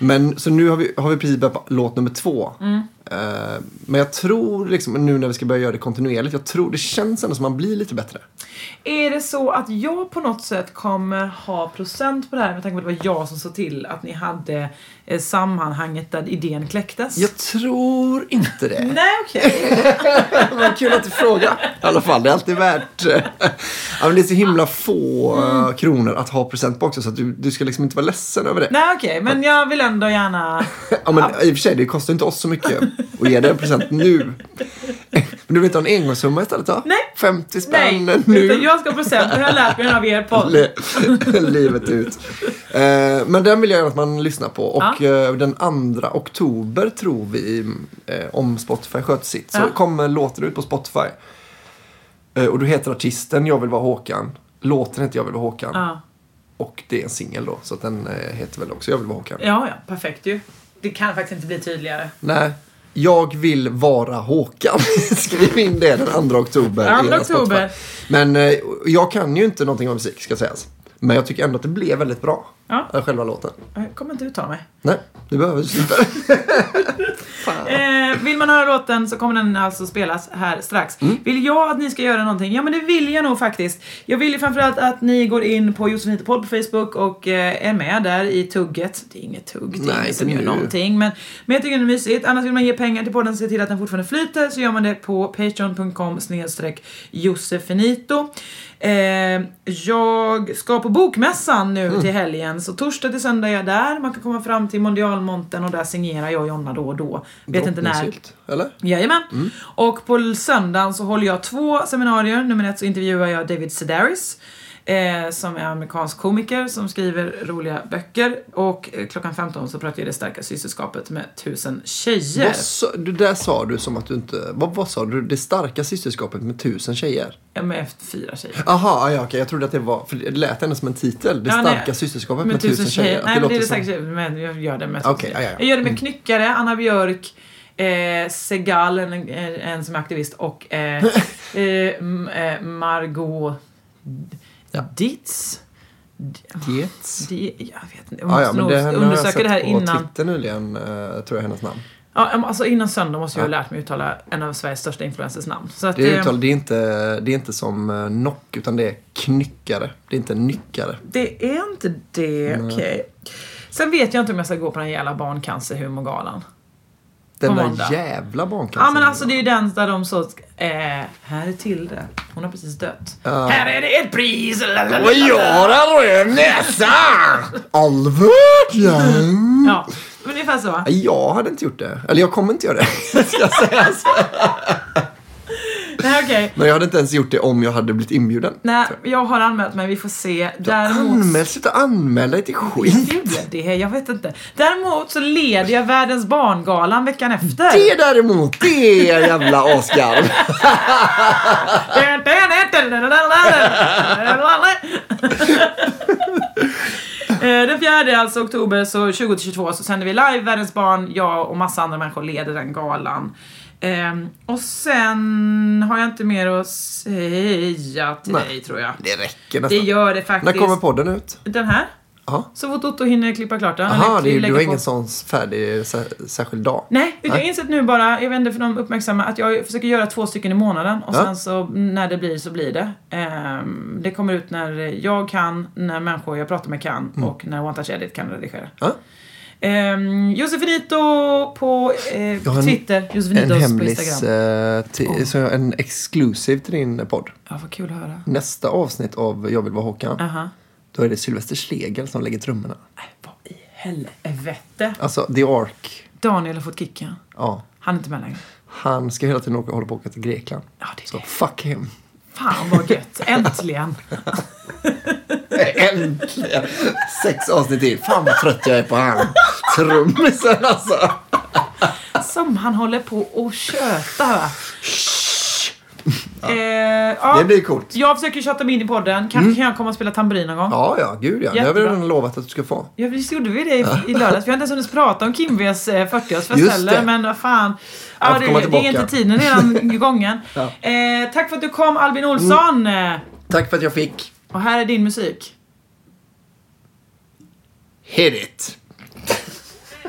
Men så nu har vi, har vi precis börjat på låt nummer två. Mm. Uh, men jag tror liksom, nu när vi ska börja göra det kontinuerligt, jag tror det känns ändå som man blir lite bättre. Är det så att jag på något sätt kommer ha procent på det här med tanke på att det var jag som såg till att ni hade eh, sammanhanget där idén kläcktes? Jag tror inte det. Nej, okej. Okay. Vad kul att du frågar. I alla fall, det är alltid värt. Ja, men det är så himla få mm. kronor att ha procent på också, så att du, du ska liksom inte vara ledsen över det. Nej, okej. Okay. Men jag vill ändå gärna... Ja, men i och för sig, det kostar inte oss så mycket att ge dig en present nu. Men du vill inte ha en engångssumma istället då? Nej. femtio spänn Nej. nu. Nej, jag ska ha procent. Det har jag lärt mig av er podd. Livet ut. Eh, men den vill jag gärna att man lyssnar på. Och ja. eh, den andra oktober tror vi, eh, om Spotify sköter sitt, så ja. kommer låten ut på Spotify. Eh, och du heter artisten Jag vill vara Håkan. Låten heter Jag vill vara Håkan. Ja. Och det är en singel då, så att den eh, heter väl också Jag vill vara Håkan. Ja, ja, perfekt ju. Det kan faktiskt inte bli tydligare. Nej. Jag vill vara Håkan. Skriv in det den andra oktober. andra oktober. Men eh, jag kan ju inte någonting om musik, ska sägas. Men jag tycker ändå att det blev väldigt bra. Ja. Själva låten. Jag kommer inte uttala mig. Nej, du behöver sluta. eh, vill man höra låten så kommer den alltså spelas här strax. Mm. Vill jag att ni ska göra någonting? Ja, men det vill jag nog faktiskt. Jag vill ju framförallt att ni går in på Josefin Podd på Facebook och eh, är med där i tugget. Det är inget tugg, det är Nej, inget som gör någonting. Men, men jag tycker det är mysigt. Annars vill man ge pengar till podden och se till att den fortfarande flyter, så gör man det på patreon punkt com snedstreck josefinito. Eh, jag ska på bokmässan nu mm. till helgen. Så torsdag till söndag är jag där. Man kan komma fram till Mondialmonten och där signerar jag och Jonna då och då. Vet inte när. Eller? Jajamän. Mm. Och på söndagen så håller jag två seminarier. Nummer ett så intervjuar jag David Sedaris. Eh, som är amerikansk komiker som skriver roliga böcker. Och eh, klockan femton så pratar jag det starka systerskapet med tusen tjejer. Vad så, det där sa du som att du inte... Vad, vad sa du? Det starka systerskapet med tusen tjejer? Ja, med fyra tjejer. Aha, ja, okej. Jag trodde att det var... För det lät ändå som en titel. Det ja, starka nej, systerskapet med, med tusen tjejer. tjejer. Nej, det men det är det som... säkert. Men jag gör det med okay, ja, ja, ja. Jag gör det med Knyckare, Anna Björk, eh, Segal, en, en som är aktivist, och eh, eh, Margot... Ja. Ditz. Ditz. Jag vet inte. Jag måste ah, ja, men det nog undersöka det här innan. Twitter nyligen, uh, tror jag hennes namn. Ja, alltså innan söndag måste jag ha lärt mig uttala en av Sveriges största influencers namn. Så att, det, är uttal, det, är inte, det är inte som uh, Nock, utan det är Knyckare. Det är inte Nyckare. Det är inte det, okej. Okay. Sen vet jag inte om jag ska gå på den jävla barncancerhumorgalan. Den där jävla barncancer. Ja, men alltså det är ju den där de så eh, här är till det. Hon har precis dött. Uh. Här är det ett pris. Och jag har röd näsa. Allvarligen. Ja, ungefär så. Jag hade inte gjort det. Eller jag kommer inte göra det. Ska jag säga så. Nej, okay. Men jag hade inte ens gjort det om jag hade blivit inbjuden. Nej, jag har anmält mig, vi får se. Däremot... Anmäl sig att anmäla dig till skit. Det, det, jag vet inte. Däremot så leder jag världens barngalan veckan efter. Det däremot, det är jävla Oscar. Den fjärde, alltså oktober, så tjugo till tjugotvå så sänder vi live Världens barn. Jag och massa andra människor leder den galan. Um, och sen har jag inte mer att säga till Nej, dig, tror jag. Det räcker nästan. Det gör det faktiskt. När kommer podden ut? Den här? Aha. Så fort Otto hinner klippa klart den. Jaha, du har ingen sån färdig särskild dag? Nej, utan jag har insett nu bara, jag vet inte för de uppmärksamma, att jag försöker göra två stycken i månaden. Och ja. sen så, när det blir så blir det. Um, det kommer ut när jag kan, när människor jag pratar med kan, mm. och när One Touch Edit kan redigera. Ja. Um, Josefinito på eh, Twitter, Josefinitos på Instagram. Uh, t- oh. Så en exklusiv till din podd. Ja, vad kul att höra. Nästa avsnitt av Jag vill vara Håkan. Uh-huh. Då är det Sylvester Schlegel som lägger trummorna. Nej, vad i helvete. Alltså, The Ark. Daniel har fått kicken. Ja. Han är inte med längre. Han ska hela tiden åka, hålla på att åka till Grekland. Ja, det är så det. Fuck him. Fan vad gött. Äntligen. Äntligen. Sex avsnitt till. Fan vad trött jag är på han. Trummisen alltså. Som han håller på att köta, va? Ja. Eh, ja, det blir coolt. Jag försöker köta mig in i podden. Kanske mm. kan jag komma och spela tamburin någon gång. Ja, ja, gud ja. Jättebra. Det har vi redan lovat att du ska få. Ja, visst gjorde vi det i, i lördags. Vi har inte ens hunnit prata om Kimves eh, fyrtioårsfest heller. Men vad fan. Ja, det, det är inte tiden redan gången. Ja. eh, Tack för att du kom, Albin Olsson. Mm. Tack för att jag fick. Och här är din musik. Hit it.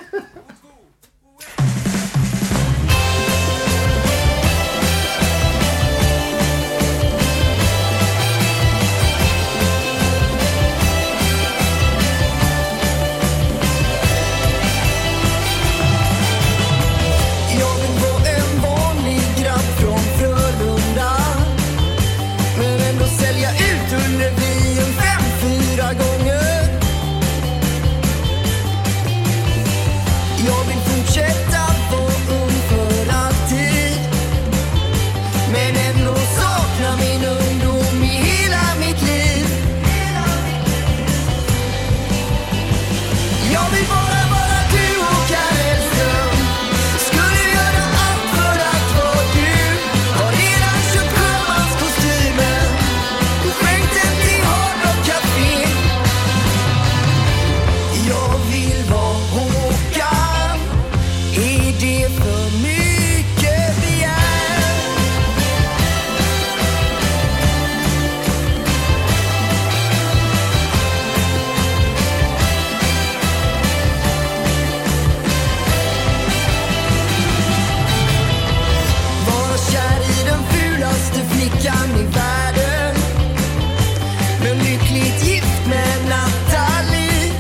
flickan i världen, men lyckligt gift med Natalie.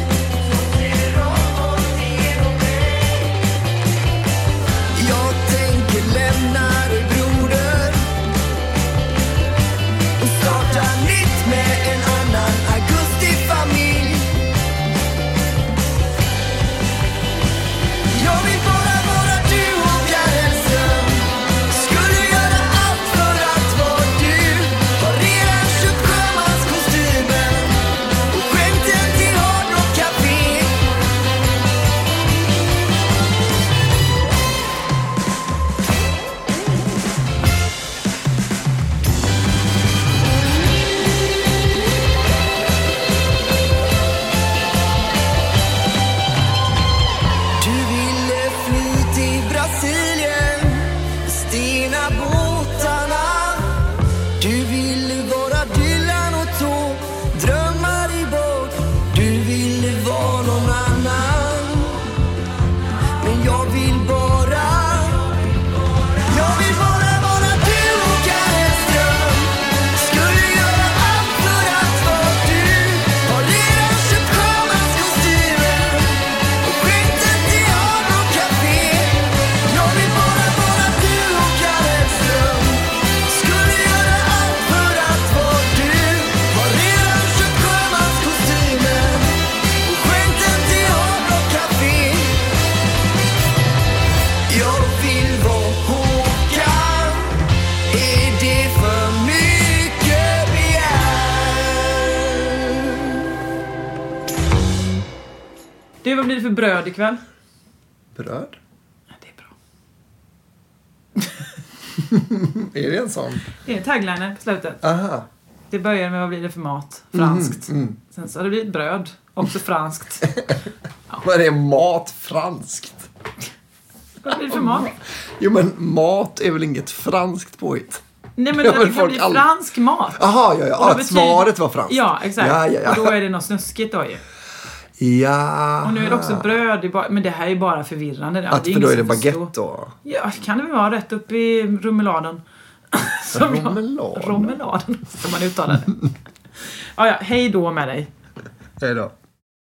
Jag tänker lämna dig broder och starta nytt med en annan augustifamilj. Jag vill bara vara du och Hellström. Skulle göra allt för att vara du. Har redan köpt sjömanskostymen och skämten till Hard Rock Café. Du ville fly till Brasilien, stena båtarna. Du ville vara Dylan och tå, drömmar i båt. Du ville vara någon annan, men jag vill bara, jag vill bara vara du och Hellström. Skulle göra allt för att vara du. Har redan köpt sjömanskostymen och skämten till Hard Rock Café. Jag vill bara vara du och Hellström. Skulle göra allt för att vara du. Har redan köpt sjömanskostymen och skämten till Hard Rock Café. Jag vill vara Håkan. Är det för mycket begär? Du, vad blir det för bröd ikväll? Bröd? Ja, det är bra. Är det en sån? Det är en tagline på slutet. Aha. Det börjar med vad blir det för mat? Franskt. Mm, mm. Sen så har det blivit bröd. Också franskt. Vad är mat franskt? Vad blir det för mat? Jo, men mat är väl inget franskt påhitt? Nej, men Ja, det men kan folk bli all- fransk mat. Jaha, ja, ja. Och då Att betyder- svaret var franskt. Ja, exakt. Ja, ja, ja. Och då är det något snuskigt då ju. Ja. Och nu är det också bröd. Det är bara, men det här är bara förvirrande. Det Att är för då ingen är det som förstår. baguette då? Ja, kan det väl vara rätt upp i rummeladen. Som jag- Rommeladen? Rommeladen, som man uttalar det. Ja, ja, hej då med dig. Hej då.